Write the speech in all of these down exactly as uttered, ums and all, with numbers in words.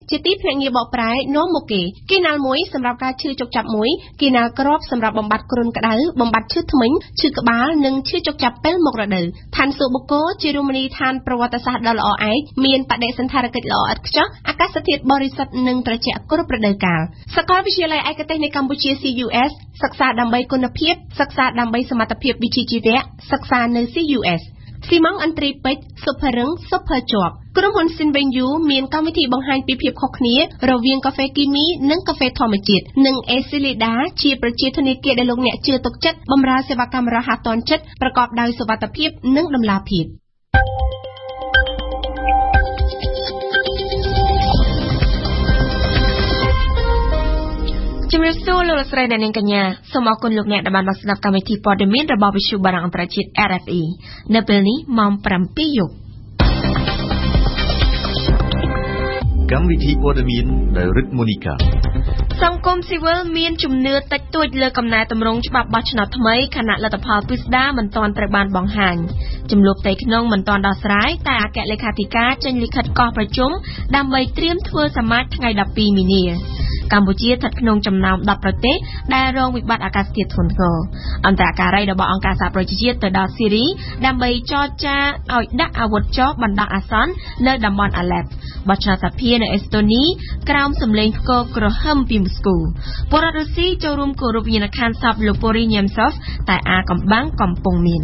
ជាទីភ្នាក់ងារបកប្រែនាំមកគេគេណាល់មួយសម្រាប់ការឈឺចុកចាប់មួយគេណាល់ក្របសម្រាប់បំបត្តិគ្រុនក្តៅបំបត្តិឈឺធ្មេញឈឺក្បាលនិងឈឺចុកចាប់ពេលមករដូវឋានសួគ៌បុគ្គលជារមណីយដ្ឋានប្រវត្តិសាស្ត្រដ៏ល្អឯកមានបដិសណ្ឋារកិច្ចល្អឥតខ្ចោះអាកាសធាតុបរិសុទ្ធនិងត្រជាក់គ្រប់រដូវកាលសាកលវិទ្យាល័យឯកទេសនៃកម្ពុជា C U S សិក្សាដើម្បីគុណភាពសិក្សាដើម្បីសមត្ថភាពវិជ្ជាជីវៈសិក្សានៅ C U S ស៊ីម៉ង់អន្ត្រីពេជ្រសុភរឹងសុភជាប់ក្រុមហ៊ុន Sinvenju មានកម្មវិធីបង្ហាញពីភាពខុសគ្នារវាងកាហ្វេគីមីនិងកាហ្វេធម្មជាតិនិង Esilida ជាប្រជាធនាគារដែលលោកអ្នកជឿទុកចិត្តបម្រើសេវាកម្មរហ័សទាន់ចិត្តប្រកបដោយសុវត្ថិភាពនិងតម្លាភាពជំរាបសួរលោកស្រីអ្នកនាងកញ្ញាសូមអរគុណលោកអ្នកដែលបានមកស្ដាប់កម្មវិធីព័ត៌មានរបស់វិទ្យុបារាំងអន្តរជាតិ R F E នៅពេលនេះម៉ោង ប្រាំពីរ យប់កម្មវិធីព័ត៌មានដោយរិទ្ធមូនីកាសង្គមស៊ីវិលមានជំនឿតិចតួចលើកំណែទម្រង់ច្បាប់បោះឆ្នោតថ្មីខណៈលទ្ធផលពិស្ដារមិនទាន់ត្រូវបានបង្ហាញចំនួនផ្ទៃក្នុងមិនទាន់ដោះស្រាយតែអគ្គលេខាធិការចេញលិខិតកោះប្រជុំដើម្បីត្រៀមធ្វើសមាជថ្ងៃ ដប់ពីរ មីនាកម្ពុជាស្ថិតក្នុងចំណោម ដប់ ប្រទេសដែលរងវិបត្តិអាកាសធាតុធ្ងន់ធ្ងរអន្តរការីរបស់អង្គការសហប្រជាជាតិទៅដល់ស៊ីរីដើម្បីចរចាឲ្យដាក់អាវុធចោលបណ្ដោះអាសន្ននៅតំបន់អាឡែបបោះឆ្នោតសភានៅអេស្តូនីក្រោមសម្លេងផ្គរក្រហមពីមស្គូពលរដ្ឋរុស្ស៊ីចូលរួមគោរពវិញ្ញាណក្ខន្ធសពលោក Boris Nemtsov តែអាកំបាំងកំពុងមាន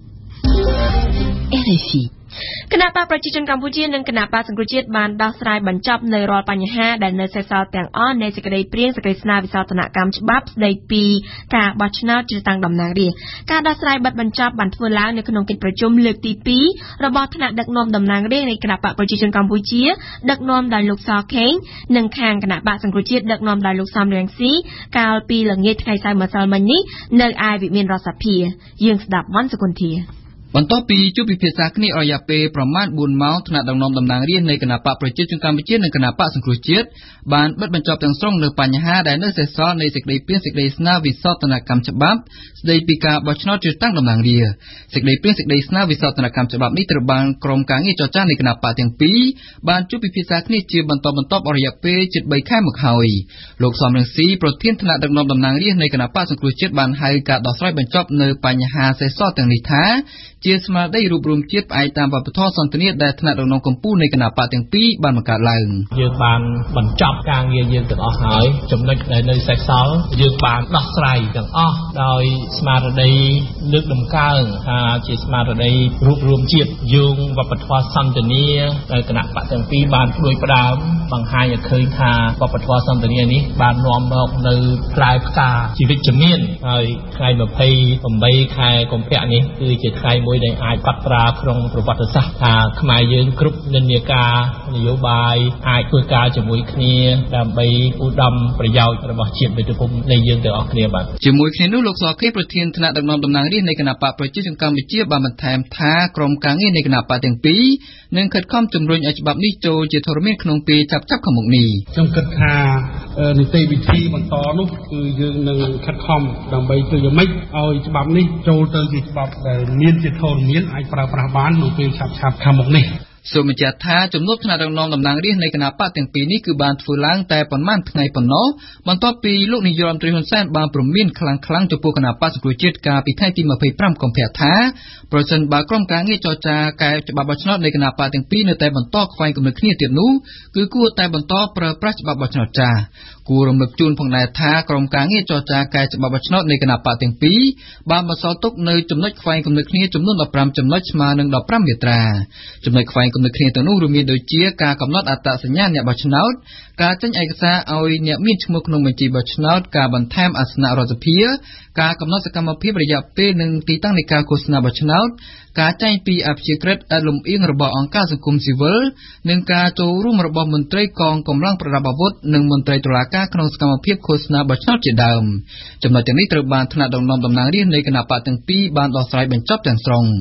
R F E គណៈបកប្រជាជនកម្ពុជានិងគណៈបកសង្គ្រោះជាតិបានដោះស្រាយបញ្ចប់នៅរាល់បញ្ហាដែលនៅសេសសល់ទាំងអស់នៃសេចក្តីព្រាងសេចក្តីស្នើវិសោធនកម្មច្បាប់ស្តីពីការបោះឆ្នោតជ្រើសតាំងតំណាងរាស្ត្រការដោះស្រាយបិទបញ្ចប់បានធ្វើឡើងនៅក្នុងកិច្ចប្រជុំលើកទីពីររបស់ថ្នាក់ដឹកនាំតំណាងរាស្ត្រនៃគណៈបកប្រជាជនកម្ពុជាដឹកនាំដោយលោកសខេងនិងខាងគណៈបកសង្គ្រោះជាតិដឹកនាំដោយលោកសំរងស៊ីកាលពីល្ងាចថ្ងៃសៅរ៍ម្សិលមិញនេះនៅឯវិមានរដ្ឋសភាយើងស្ដាប់វ៉ាន់សុគន្ធាបន្ទាប់ពីជួបពិភាក្សាគ្នាអស់រយៈពេលប្រមាណបួនម៉ោងថ្នាក់ដឹកនាំតំណាងរាស្ត្រនៃគណៈបកប្រជាជនកម្ពុជានិងគណៈបកសង្គ្រោះជាតិបានបិទបញ្ចប់ទាំងស្រុងនៅបញ្ហាដែលនៅសេសសល់នៃសេចក្តីព្រាងសេចក្តីស្នើវិសោធនកម្មច្បាប់ស្តីពីការបោះឆ្នោតជ្រើសតាំងតំណាងរាស្ត្រសេចក្តីព្រាងសេចក្តីស្នើវិសោធនកម្មច្បាប់នេះត្រូវបានក្រុមការងារចរចានៃគណៈបកទាំងពីរបានជួបពិភាក្សាគ្នាជាបន្តបន្ទាប់អស់រយៈពេលជិតបីខែមកហើយលោកសំរងស៊ីប្រធានថ្នាក់ដឹកនាំតំណាងរាស្ត្រនៃគណៈបកសង្គ្រោះជាតិបានហៅការដោះស្រាយបញ្ចប់នៅបញ្ហាសេសសល់ទាំងនេះថាជាស្មារតីរួបរวมជាតិផ្អែកតាមវប្បធម៌សន្តិនិកដែលថ្នាក់ដឹកនាំកម្ពុជានៃគណៈបកទាំងពីរបានបង្កើតឡើងយើងបានបញ្ចប់ការងារយើងទាំងអស់ហើយចំណុចដែលនៅសេសសល់យើងបានដោះស្រាយទាំងអស់ដោយស្មារតីលើកតម្កើងថាជាស្មារតីរួបរวมជាតិយោងវប្បធម៌សន្តិនិកដែលគណៈបកទាំងពីរបានព្រួយផ្ដើមបង្ហាញឲ្យឃើញថាវប្បធម៌សន្តិនិកនេះបាននាំមកនៅផ្លែផ្កាជីវិតជំនាញហើយថ្ងៃម្ភៃប្រាំបីខែកុម្ភៈនេះគឺជាថ្ងៃមួយដែលអាចកត់ត្រាក្នុងប្រវត្តិសាស្ត្រថាខ្មែរយើងគ្រប់និន្នាការនយោបាយអាចធ្វើការជាមួយគ្នាដើម្បីឧត្តមប្រយោជន៍របស់ជាតិមាតុភូមិនៃយើងទាំងអស់គ្នាបាទជាមួយគ្នានោះលោកសខេប្រធានថ្នាក់ដឹកនាំតំណាងរាស្ត្រនៃគណៈបកប្រជាជនកម្ពុជាបានបន្ថែមថាក្រុមការងារនៃគណៈបកទាំងពីរនឹងខិតខំជំរុញឲ្យច្បាប់នេះចូលជាធរមានក្នុងពេលចាប់ចាប់ខាងមុខនេះខ្ញុំគិតថានីតិវិធីបន្តនោះគឺយើងនឹងខិតខំដើម្បីធ្វើយ៉ាងម៉េចឲ្យច្បាប់នេះចូលទៅជាច្បាប់ដែលមានជាធរមានអាចប្រើប្រាស់បាននៅពេលឆាប់ឆាប់ខាងមុខនេះសូមបញ្ជាក់ថាជំនួបថ្នាក់ដឹកនាំតំណាងរាស្ត្រនៃគណៈបកទាំងពីរនេះគឺបានធ្វើឡើងតែប៉ុន្មានថ្ងៃប៉ុណ្ណោះបន្ទាប់ពីលោកនាយរដ្ឋមន្ត្រីហ៊ុនសែនបានព្រមានខ្លាំងខ្លាំងចំពោះគណៈបកសង្គ្រោះជាតិកាលពីថ្ងៃទីម្ភៃប្រាំកុម្ភៈថាប្រសិនបើក្រុមការងារចរចាកែច្បាប់បោះឆ្នោតនៃគណៈបកទាំងពីរនៅតែបន្តខ្វែងគំនិតគ្នាទៀតនោះគឺគួរតែបន្តប្រើប្រាស់ច្បាប់បោះឆ្នោតចាស់គួររំលឹកជូនផងដែរថាក្រុមការងារចរចាកែច្បាប់បោះឆ្នោតនៃគណៈបកទាំងពីរបានបន្សល់ទុកនៅចំណុចខ្វែងគំនិតគ្នាចំនួនដប់ប្រាំចំណុចស្មើនឹងដប់ប្រាំមាត្រាចំណុចខ្វែងគំនិតគ្នាទាំងនោះរួមមានដូចជាការកំណត់អត្តសញ្ញាណអ្នកបោះឆ្នោតការចេញឯកសារឲ្យអ្នកមានឈ្មោះក្នុងបញ្ជីបោះឆ្នោតការបន្ថែមអាសនៈរដ្ឋសភាការកំណត់សកម្មភាពរយៈពេលនិងទីតាំងនៃការឃោសនាបោះឆ្នោតការចែងពីអព្យាក្រឹតឥតលំអៀងរបស់អង្គការសង្គមស៊ីវិលនិងការចូលរួមរបស់មន្ត្រីកងកម្លាំងប្រដាប់អាវុធនិងមន្ត្រីតុលាការក្នុងសកម្មភាពឃោសនាបោះឆ្នោតជាដើមចំណុចទាំងនេះត្រូវបានថ្នាក់ដឹកនាំតំណាងរាស្ត្រនៃគណៈបកទាំងពីរបានដោះស្រាយបញ្ចប់ទាំងស្រុង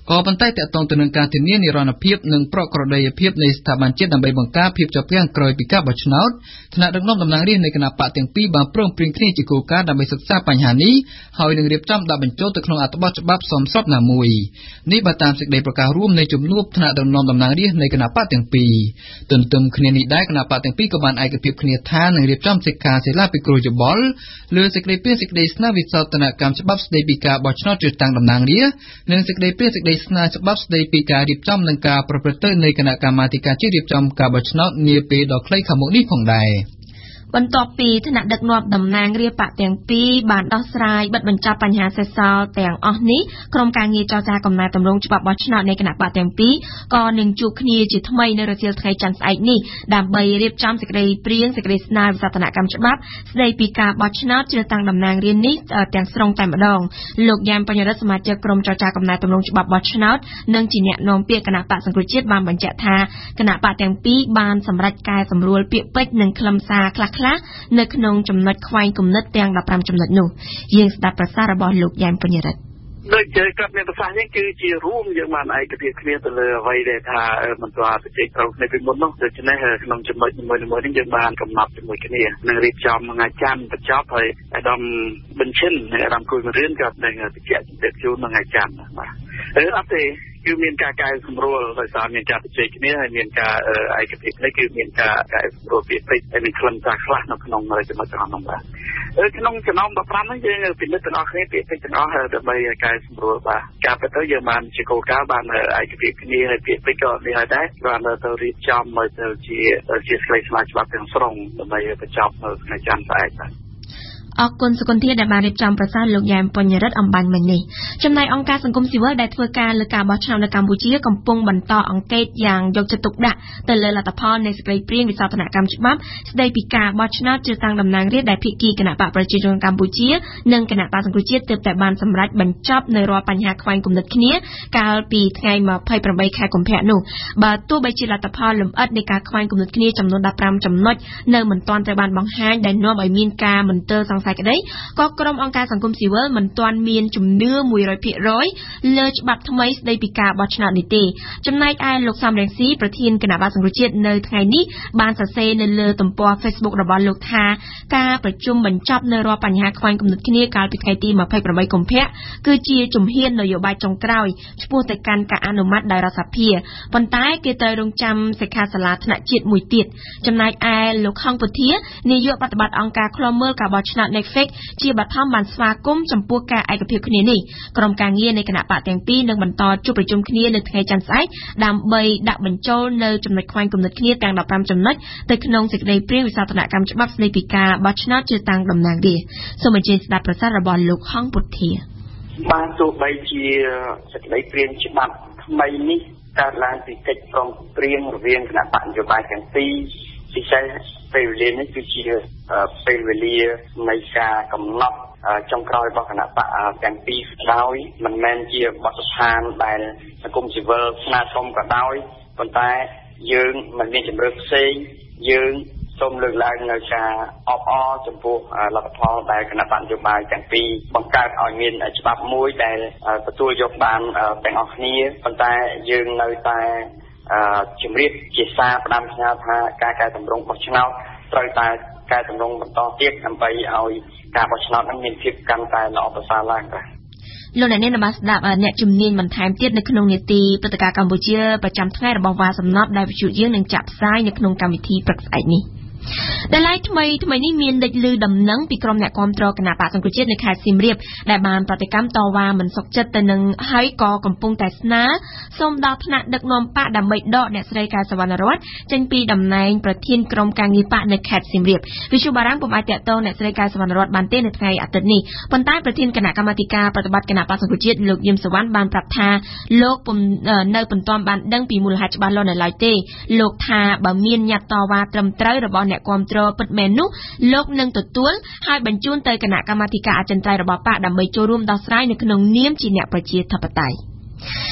ក៏ប៉ុន្តែតកតងទៅនឹងការធានានិរន្តរភាពនិងប្រក្រតីភាពនៃស្ថាប័នជាតិដើម្បីបង្ការភាពជាប់គាំងក្រោយពីការបោះឆ្នោតថ្នាក់ដឹកនាំតំណាងរាស្ត្រនៃគណៈបកទាំងពីរបានព្រមព្រៀងគ្នាជាគោលការណ៍ដើម្បីសិក្សាបញ្ហានេះហើយនឹងរៀបចំដាក់បញ្ចូលទៅក្នុងអត្ថបទច្បាប់សមស្របណាមួយនេះបើតាមសេចក្តីប្រកាសរួមនៃជំនួបថ្នាក់ដឹកនាំតំណាងរាស្ត្រនៃគណៈបកទាំងពីរទន្ទឹមគ្នានេះដែរគណៈបកទាំងពីរក៏បានឯកភាពគ្នាថានឹងរៀបចំសិក្ខាសាលាពិគ្រោះយោបល់លើសេចក្តីព្រាងសេចក្តីស្នើវិសោធនកម្មច្បាប់ស្តីពីការបោះឆ្នោតជ្រើសតាំងតំណាងរាស្ត្រនិងសេចក្តីព្រាងសេចក្តីស្នើច្បាប់ស្តីពីការរៀបចំនិងការប្រព្រឹត្តទៅនៃគណៈកម្មាធិការជាតិរៀបចំការបោះឆ្នោតនាពេលដ៏ខ្លីខាងមុខនេះផងដែរបន្ទាប់ពីថ្នាក់ដឹកនាំតំណាងរាស្ត្របកទាំងពីរបានដោះស្រាយបិទបញ្ចប់បញ្ហាសេសសល់ទាំងអស់នេះក្រុមការងារចរចាកំណែតម្រង់ច្បាប់បោះឆ្នោតនៃគណៈបកទាំងពីរក៏នឹងជួបគ្នាជាថ្មីនៅរសៀលថ្ងៃច័ន្ទស្អែកនេះដើម្បីរៀបចំសេចក្តីព្រាងសេចក្តីស្នើវិសោធនកម្មច្បាប់ស្តីពីការបោះឆ្នោតជ្រើសតាំងតំណាងរាស្ត្រនេះទាំងស្រុងតែម្ដងលោកយ៉ែមបញ្ញរិទ្ធសមាជិកក្រុមចរចាកំណែតម្រង់ច្បាប់បោះឆ្នោតនិងជាអ្នកនាំពាក្យគណៈបកសង្គ្រោះជាតិបានបញ្ជាក់ថាគណៈបកទាំងពីរបានសម្រេចកែសម្រួលពាក្យពេចន៍និងខ្លឹមសារខ្លះៗនៅក្នុងចំណុចខ្វែងគំនិតទាំងដប់ប្រាំចំណុចនោះយើងស្ដាប់ប្រសាសន៍របស់លោកយ៉ែមបញ្ញរិទ្ធដូចជាគាត់មានប្រសាសន៍នេះគឺជារួមយើងបានឯកភាពគ្នាទៅលើអ្វីដែលថាមិនទាន់ប្រជែងត្រូវគ្នាពីមុននោះដូច្នេះក្នុងចំណុចមួយៗនេះយើងបានកំណត់ជាមួយគ្នានឹងរៀបចំថ្ងៃច័ន្ទបញ្ចប់ហើយអាដាមប៊ិនឈិនហើយអាដាមគួយមករៀនក៏នឹងបញ្ជាក់ជំរាបជូនថ្ងៃច័ន្ទបាទអឺអត់ទេគឺមានការកែសម្រួលដោយសារមានការប្រជែងគ្នាហើយមានការឯកភាពនេះគឺមានការកែសម្រួលពាក្យពេចន៍ហើយមានខ្លឹមសារខ្លះនៅក្នុងចំណុចទាំងនោះបាទក្នុងចំណោមដប់ប្រាំនេះយើងពិនិត្យទាំងអស់គ្នាពាក្យពេចន៍ទាំងអស់ដើម្បីកែសម្រួលបាទការពិតទៅយើងបានជាគោលការណ៍បានឯកភាពគ្នាហើយពាក្យពេចន៍ក៏នេះហើយដែរបានទៅរៀបចំមកទៅជាជាស្លេកស្លាយច្បាប់ទាំងស្រុងដើម្បីបញ្ចប់នៅថ្ងៃច័ន្ទស្អែកបាទអរគុណសុគន្ធាដែលបានរៀបចំប្រសាសន៍លោកយ៉ែមបញ្ញរិទ្ធអំបញ្ញមិញនេះចំណែកអង្គការសង្គមស៊ីវិលដែលធ្វើការលើការបោះឆ្នោតនៅកម្ពុជាកំពុងបន្តអង្កេតយ៉ាងយកចិត្តទុកដាក់ទៅលើលទ្ធផលនៃសេចក្តីព្រាងវិសោធនកម្មច្បាប់ស្តីពីការបោះឆ្នោតជ្រើសតាំងតំណាងរាស្ត្រដែលភាគីគណៈបកប្រជាជនកម្ពុជានិងគណៈបកសង្គ្រោះជាតិទើបតែបានសម្រេចបញ្ចប់នៅរាល់បញ្ហាខ្វែងគំនិតគ្នាកាលពីថ្ងៃម្ភៃប្រាំបីខែកុម្ភៈនោះបើទោះបីជាលទ្ធផលលម្អិតនៃការខ្វែងគំនិតគ្នាចំនួនដប់ប្រាំចំណុចនៅមិនទាន់ត្រូវបានបង្ហាញដែលនាំឲ្យមានការមន្ទិលសង្ស័យក្តីក៏ក្រុមអង្គការសង្គមស៊ីវិលមិនទាន់មានជំនឿ មួយរយភាគរយ លើច្បាប់ថ្មីស្តីពីការបោះឆ្នោតនេះទេចំណែកឯលោកសំរងស៊ីប្រធានគណៈបកសង្គ្រោះជាតិនៅថ្ងៃនេះបានសរសេរនៅលើទំព័រ Facebook របស់លោកថាការប្រជុំបញ្ចប់នៅរាល់បញ្ហាខ្វែងគំនិតគ្នាកាលពីថ្ងៃទីម្ភៃប្រាំបីកុម្ភៈគឺជាជំហាននយោបាយចុងក្រោយឆ្ពោះទៅកាន់ការអនុម័តដោយរដ្ឋសភាប៉ុន្តែគេត្រូវរងចាំសិក្ខាសាលាថ្នាក់ជាតិមួយទៀតចំណែកឯលោកខងពុធានាយកប្រតិបត្តិអង្គការឃ្លាំមើលការបោះឆ្នោត Netflix ជាបឋមបានស្វាគមន៍ចំពោះការឯកភាពគ្នានេះក្រុមការងារនៃគណៈបកទាំងពីរនឹងបន្តជួបប្រជុំគ្នានៅថ្ងៃច័ន្ទស្អែកដើម្បីដាក់បញ្ចូលនៅចំណុចខ្វែងគំនិតគ្នាទាំងដប់ប្រាំចំណុចទៅក្នុងសេចក្តីព្រាងវិសោធនកម្មច្បាប់ស្តីពីការបោះឆ្នោតជ្រើសតាំងតំណាងរាស្ត្រសូមអញ្ជើញស្ដាប់ប្រសាសន៍របស់លោកហងពុធាបានទោះបីជាសេចក្តីព្រាងច្បាប់ថ្មីនេះកើតឡើងពីកិច្ចព្រមព្រៀងរវាងគណៈបកនយោបាយទាំងពីរពិសេសពេលវេលានេះគឺជាពេលវេលានៃការកំណត់ចុងក្រោយរបស់គណៈបកទាំងពីរដោយមិនមែនជាបទដ្ឋានដែលសង្គមស៊ីវិលស្នើសុំក៏ដោយប៉ុន្តែយើងមិនមានជំរឿនផ្សេងយើងសូមលើកឡើងនៅការអបអរចំពោះលទ្ធផលដែលគណៈបកនយោបាយទាំងពីរបង្កើតឲ្យមានច្បាប់មួយដែលទទួលយកបានទាំងអស់គ្នាប៉ុន្តែយើងនៅតែជំរាបជាសារផ្ដាំផ្ញើថាការកែតម្រង់បោះឆ្នោតត្រូវតែកែតម្រង់បន្តទៀតដើម្បីឲ្យការបោះឆ្នោតនឹងមានភាពកាន់តែល្អប្រសើរឡើងបាទលោកអ្នកនាងបានស្ដាប់អ្នកជំនាញបន្ថែមទៀតនៅក្នុងនីតិព្រឹត្តិការណ៍កម្ពុជាប្រចាំថ្ងៃរបស់វ៉ាសំណត់ដែលវិទ្យុយើងនឹងចាក់ផ្សាយនៅក្នុងកម្មវិធីព្រឹកស្អែកនេះដែលឡែកថ្មីថ្មីនេះមានលេចលឺដំណឹងពីក្រុមអ្នកគាំទ្រគណៈបកសង្គ្រោះជាតិនៅខេត្តសៀមរាបដែលបានប្រតិកម្មតវ៉ាមិនសុខចិត្តទៅនឹងហើយក៏កំពុងតែស្នើសូមដល់ថ្នាក់ដឹកនាំបកដើម្បីដកអ្នកស្រីកែវសវណ្ណរតន៍ចេញពីតំណែងប្រធានក្រុមការងារបកនៅខេត្តសៀមរាបវិទ្យុបារាំងពុំអាចតាក់ទងអ្នកស្រីកែវសវណ្ណរតន៍បានទេនៅថ្ងៃអាទិត្យនេះប៉ុន្តែប្រធានគណៈកម្មាធិការប្រតិបត្តិគណៈបកសង្គ្រោះជាតិលោកយឹមសវណ្ណបានប្រាប់ថាលោកពុំនៅពុំទាន់បានដឹងពីមូលហេតុច្បាស់លាស់នៅឡើយទេលោកថាបើមានញត្តិតវ៉ាត្រឹមត្រូវរបស់អ្នកគាំទ្រពិតមែននោះលោកនឹងទទួលហើយបញ្ជូនទៅគណៈកម្មាធិការអចិន្ត្រៃយ៍របស់បកដើម្បីចូលរួមដោះស្រាយនៅក្នុងនាមជាអ្នកប្រជាធិបតេយ្យ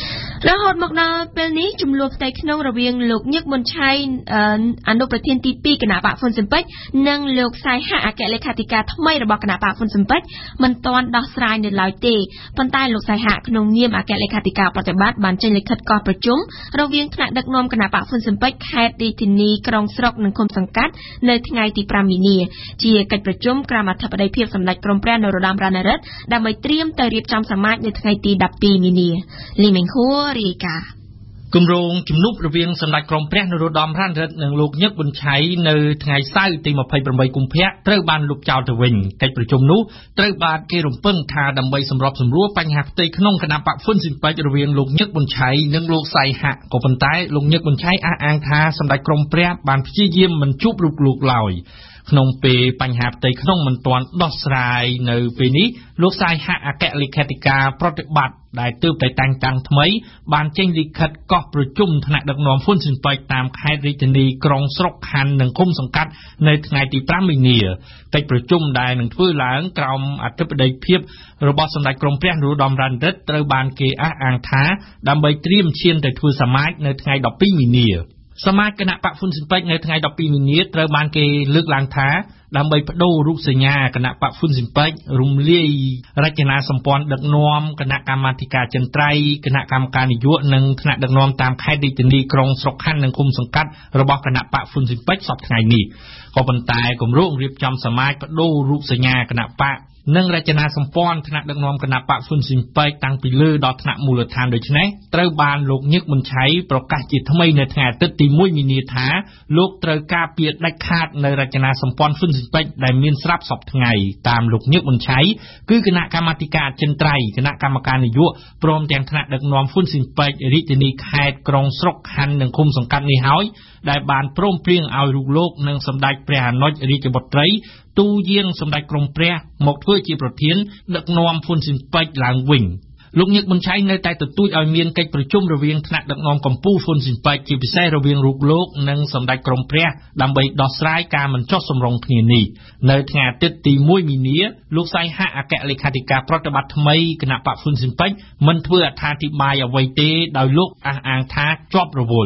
រហូតមកដល់ពេលនេះចំនួនផ្ទៃក្នុងរវាងលោកញឹកមុនឆៃអនុប្រធានទីពីរគណៈបកហ៊ុនស៊ិនប៉ិចនិងលោកសៃហាអគ្គលេខាធិការថ្មីរបស់គណៈបកហ៊ុនស៊ិនប៉ិចមិនទាន់ដោះស្រាយនៅឡើយទេប៉ុន្តែលោកសៃហាក្នុងនាមអគ្គលេខាធិការប្រតិបត្តិបានចេញលិខិតកោះប្រជុំរវាងថ្នាក់ដឹកនាំគណៈបកហ៊ុនស៊ិនប៉ិចខេត្តរាជធានីក្រុងស្រុកនិងឃុំសង្កាត់នៅថ្ងៃទីប្រាំមីនាជាកិច្ចប្រជុំក្រមអធិបតីភាពសម្ដេចក្រមព្រះនរោត្តមរណរដ្ឋដើម្បីត្រៀមទៅរៀបចំសមាជនៅថ្ងៃទីដប់ពីរមីនាលីមេងហួររាយការណ៍គម្រោងជំនួបរវាងសម្ដេចក្រមព្រះនរោត្តមរណរដ្ឋនិងលោកញឹកប៊ុនឆៃនៅថ្ងៃសៅរ៍ទីยี่สิบแปดកុម្ភៈត្រូវបានលុបចោលទៅវិញកិច្ចប្រជុំនោះត្រូវបានគេរំពឹងថាដើម្បីសម្របសម្រួលបញ្ហាផ្ទៃក្នុងគណៈបកហ៊ុនស៊ិនប៉ិចរវាងលោកញឹកប៊ុនឆៃនិងលោកសៃហាក់ក៏ប៉ុន្តែលោកញឹកប៊ុនឆៃអះអាងថាសម្ដេចក្រមព្រះបានព្យាយាមមិនជួបរូបលោកឡើយក្នុងពេលបញ្ហាផ្ទៃក្នុងមិនទាន់ដោះស្រាយនៅពេលនេះលោកសៃហាក់អគ្គលេខាធិការប្រតិបត្តិដែលទើបតែតាំងតាំងថ្មីបានចេញលិខិតកោះប្រជុំថ្នាក់ដឹកនាំហ៊ុនស៊ិនប៉ិចតាមខេត្តរាជធានីក្រុងស្រុកខណ្ឌនិងឃុំសង្កាត់នៅថ្ងៃទីប្រាំមីនាកិច្ចប្រជុំដែលនឹងធ្វើឡើងក្រោមអធិបតីភាពរបស់សម្ដេចក្រមព្រះនរោត្តមរណរដ្ឋត្រូវបានគេអះអាងថាដើម្បីត្រៀមឈានទៅធ្វើសមាជនៅថ្ងៃដប់ពីរមីនាសមាជគណៈបកហ៊ុនស៊ិនប៉ិចនៅថ្ងៃដប់ពីរមីនាត្រូវបានគេលើកឡើងថាដើម្បីបដូររូបសញ្ញាគណៈបកហ៊ុនស៊ិនប៉ិចរំលាយរចនាសម្ព័ន្ធដឹកនាំគណៈកម្មាធិការចិនត្រៃគណៈកម្មការនយោបាយនិងថ្នាក់ដឹកនាំតាមខេត្តរាជធានីក្រុងស្រុកខណ្ឌនិងឃុំសង្កាត់របស់គណៈបកហ៊ុនស៊ិនប៉ិចសប្តាហ៍ថ្ងៃនេះក៏ប៉ុន្តែគម្រោងរៀបចំសមាជបដូររូបសញ្ញាគណៈបកនិងរចនាសម្ព័ន្ធថ្នាក់ដឹកនាំគណៈបកហ៊ុនស៊ិនប៉ិចតាំងពីលើដល់ថ្នាក់មូលដ្ឋានដូចនេះត្រូវបានលោកញឹកមុនឆៃប្រកាសជាថ្មីនៅថ្ងៃអាទិត្យទីមួយមីនាថាលោកត្រូវការពារដាច់ខាតនៅរចនាសម្ព័ន្ធហ៊ុនស៊ិនប៉ិចដែលមានស្រាប់សពថ្ងៃតាមលោកញឹកមុនឆៃគឺគណៈកម្មាធិការចិនត្រៃគណៈកម្មការនយោបាយព្រមទាំងថ្នាក់ដឹកនាំហ៊ុនស៊ិនប៉ិចរាជធានីខេត្តក្រុងស្រុកខណ្ឌនិងឃុំសង្កាត់នេះហើយដែលបានព្រមព្រៀងឲ្យរូបលោកនិងសម្ដេចព្រះអនុជរាជបុត្រីទូយាងសម្ដេចក្រមព្រះមកធ្វើជាប្រធានដឹកនាំហ៊ុនស៊ិនប៉ិចឡើងវិញលោកញឹកប៊ុនឆៃនៅតែទទូចឲ្យមានកិច្ចប្រជុំរវាងថ្នាក់ដឹកនាំកម្ពុជាហ៊ុនស៊ិនប៉ិចជាពិសេសរវាងរូបលោកនិងសម្ដេចក្រមព្រះដើម្បីដោះស្រាយការមិនចុះសម្រុងគ្នានេះនៅថ្ងៃអាទិត្យទីមួយមីនាលោកសៃហាក់អគ្គលេខាធិការប្រតិបត្តិថ្មីគណៈបកហ៊ុនស៊ិនប៉ិចមិនធ្វើអត្ថាធិប្បាយអ្វីទេដោយលោកអះអាងថាជាប់រវល់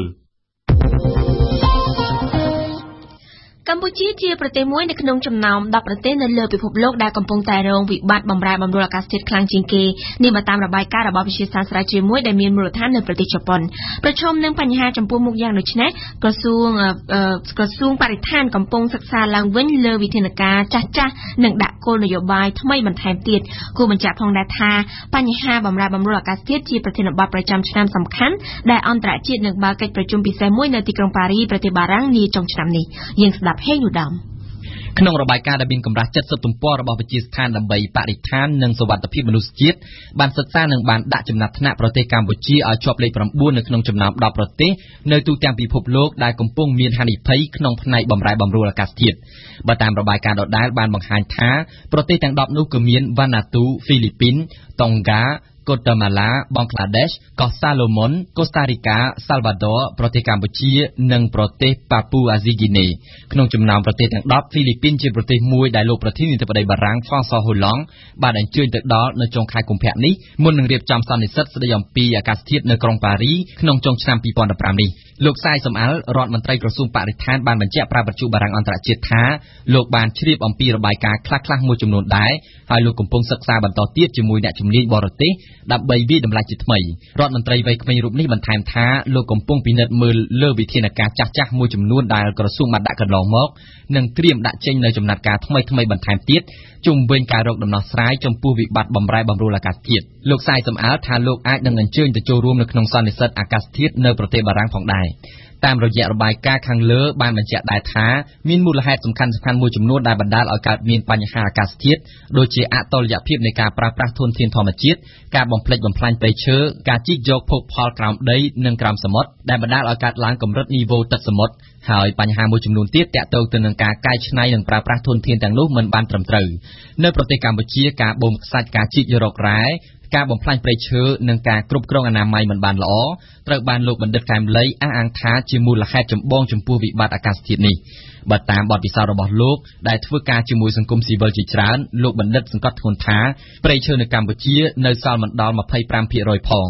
កម្ពុជាជាប្រទេសមួយនៅក្នុងចំណោមដប់ប្រទេសនៅលើពិភពលោកដែលកំពុងតែរងវិបត្តិបំរែបំរួលអាកាសធាតុខ្លាំងជាងគេនេះមកតាមរបាយការណ៍របស់វិទ្យាសាស្ត្រស្រាវជ្រាវមួយដែលមានមូលដ្ឋាននៅប្រទេសជប៉ុនប្រឈមនឹងបញ្ហាចំពោះមុខយ៉ាងដូចនេះក្រសួងក្រសួងបរិស្ថានកំពុងសិក្សាឡើងវិញលើវិធានការចាស់ចាស់និងដាក់គោលនយោបាយថ្មីបន្ថែមទៀតគួរបញ្ជាក់ផងដែរថាបញ្ហាបំរែបំរួលអាកាសធាតុជាប្រធានបទប្រចាំឆ្នាំសំខាន់ដែលអន្តរជាតិនឹងបើកកិច្ចប្រជុំពិសេសមួយនៅទីក្រុងប៉ារីប្រទេសបារាំងនាចុងឆ្នាំនេះយើងស្ដាប់ហេងឧត្តមក្នុងរបាយការណ៍ដែលមានកម្រាស់เจ็ดสิบទំព័ររបស់វិទ្យាស្ថានដើម្បីបរិស្ថាននិងសុវត្ថិភាពមនុស្សជាតិបានសិក្សានិងបានដាក់ចំណាត់ថ្នាក់ប្រទេសកម្ពុជាឲ្យជាប់លេខnineនៅក្នុងចំណោមដប់ប្រទេសនៅទូទាំងពិភពលោកដែលកំពុងមានហានិភ័យក្នុងផ្នែកបំរែបំរួលអាកាសធាតុបើតាមរបាយការណ៍ដដែលបានបង្ហាញថាប្រទេសទាំងtenនោះគឺមានវ៉ាណាទូហ្វីលីពីនតុងហ្កាកូតាម៉ាឡាបង់ក្លាដេសកោះសាឡូមុនកូស្តារីកាសាល់វ៉ាដ័រប្រទេសកម្ពុជានិងប្រទេសប៉ាពូអាស៊ីហ្គីណេក្នុងចំណោមប្រទេសទាំងtenហ្វីលីពីនជាប្រទេសមួយដែលលោកប្រធានាធិបតីបារាំងហ្វ្រង់ស៉ហូឡង់បានអញ្ជើញទៅដល់នៅចុងខែកុម្ភៈនេះមុននឹងរៀបចំសន្និសីទស្តីអំពីអាកាសធាតុនៅក្រុងប៉ារីក្នុងចុងឆ្នាំtwo thousand fifteenនេះលោកសាយសំអាល់រដ្ឋមន្ត្រីក្រសួងបរិស្ថានបានបញ្ជាក់ប្រាប់វិទ្យុបារាំងអន្តរជាតិថាលោកបានជ្រាបអំពីរបាយការណ៍ខ្លះៗមួយចំនួនដែរហើយលោកកំពុងសិក្សាបន្តទៀតជាមួយអ្នកជំនាញបរទេសដើម្បីវិតម្លៃជាថ្មីរដ្ឋមន្ត្រីវ័យក្មេងរូបនេះបន្ថែមថាលោកកំពុងពិនិត្យមើលលើវិធានការចាស់ៗមួយចំនួនដែលក្រសួងបានដាក់កន្លងមកនិងត្រៀមដាក់ចេញនៅចំណាត់ការថ្មីៗបន្ថែមទៀតជុំវិញការរកដំណោះស្រាយចំពោះវិបត្តិបំរែបំរួលអាកាសធាតុលោកសាយសំអាលថាលោកអាចនឹងអញ្ជើញទៅចូលរួមនៅក្នុងសន្និសីទអាកាសធាតុនៅប្រទេសបារាំងផងដែរតាមរយៈរបាយការណ៍ខាងលើបានបញ្ជាក់ដែរថាមានមូលហេតុសំខាន់ៗមួយចំនួនដែលបណ្ដាលឲ្យកើតមានបញ្ហាអាកាសធាតុដូចជាអតុល្យភាពនៃការប្រើប្រាស់ធនធានធម្មជាតិការបំផ្លិចបំផ្លាញព្រៃឈើការជីកយកភោគផលក្រោមដីនិងក្រោមសមុទ្រដែលបណ្ដាលឲ្យកើតឡើងកម្រិតនីវ៉ូទឹកសមុទ្រហើយបញ្ហាមួយចំនួនទៀតទាក់ទងទៅនឹងការកែច្នៃនិងប្រើប្រាស់ធនធានទាំងនោះមិនបានត្រឹមត្រូវនៅប្រទេសកម្ពុជាការបូមខ្សាច់ការជីករករ៉ែការបំផ្លាញព្រៃឈើនិងការគ្រប់គ្រងអនាម័យមិនបានល្អត្រូវបានលោកបណ្ឌិតកែមលីអះអាងថាជាមូលហេតុចម្បងចំពោះវិបត្តិអាកាសធាតុនេះបើតាមបទពិសោធន៍របស់លោកដែលធ្វើការជាមួយសង្គមស៊ីវិលជាច្រើនលោកបណ្ឌិតសង្កត់ធ្ងន់ថាព្រៃឈើនៅកម្ពុជានៅសល់មិនដល់twenty-five percentផង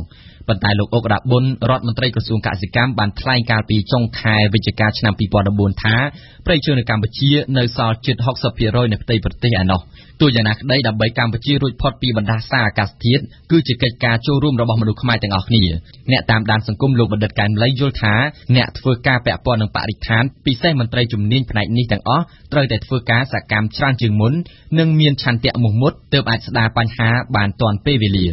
ប៉ុន្តែលោកអុកដាប៊ុនរដ្ឋមន្ត្រីក្រសួងកសិកម្មបានថ្លែងកាលពីចុងខែវិច្ឆិកាឆ្នាំពីរពាន់ដប់បួនថាព្រៃឈើនៅកម្ពុជានៅសល់ជិត ហុកសិបភាគរយ នៃផ្ទៃប្រទេសឯណោះទោះយ៉ាងណាក្តីដើម្បីកម្ពុជារួចផុតពីបណ្ដាសាអាកាសធាតុគឺជាកិច្ចការចូលរួមរបស់មនុស្សខ្មែរទាំងអស់គ្នាអ្នកតាមដានសង្គមលោកបណ្ឌិតកែមលីយល់ថាអ្នកធ្វើការពាក់ព័ន្ធនឹងបរិស្ថានពិសេសមន្ត្រីជំនាញផ្នែកនេះទាំងអស់ត្រូវតែធ្វើការសកម្មច្រើនជាងមុននិងមានឆន្ទៈមោះមុតទើបអាចស្ដារបញ្ហាបានទាន់ពេលវេលា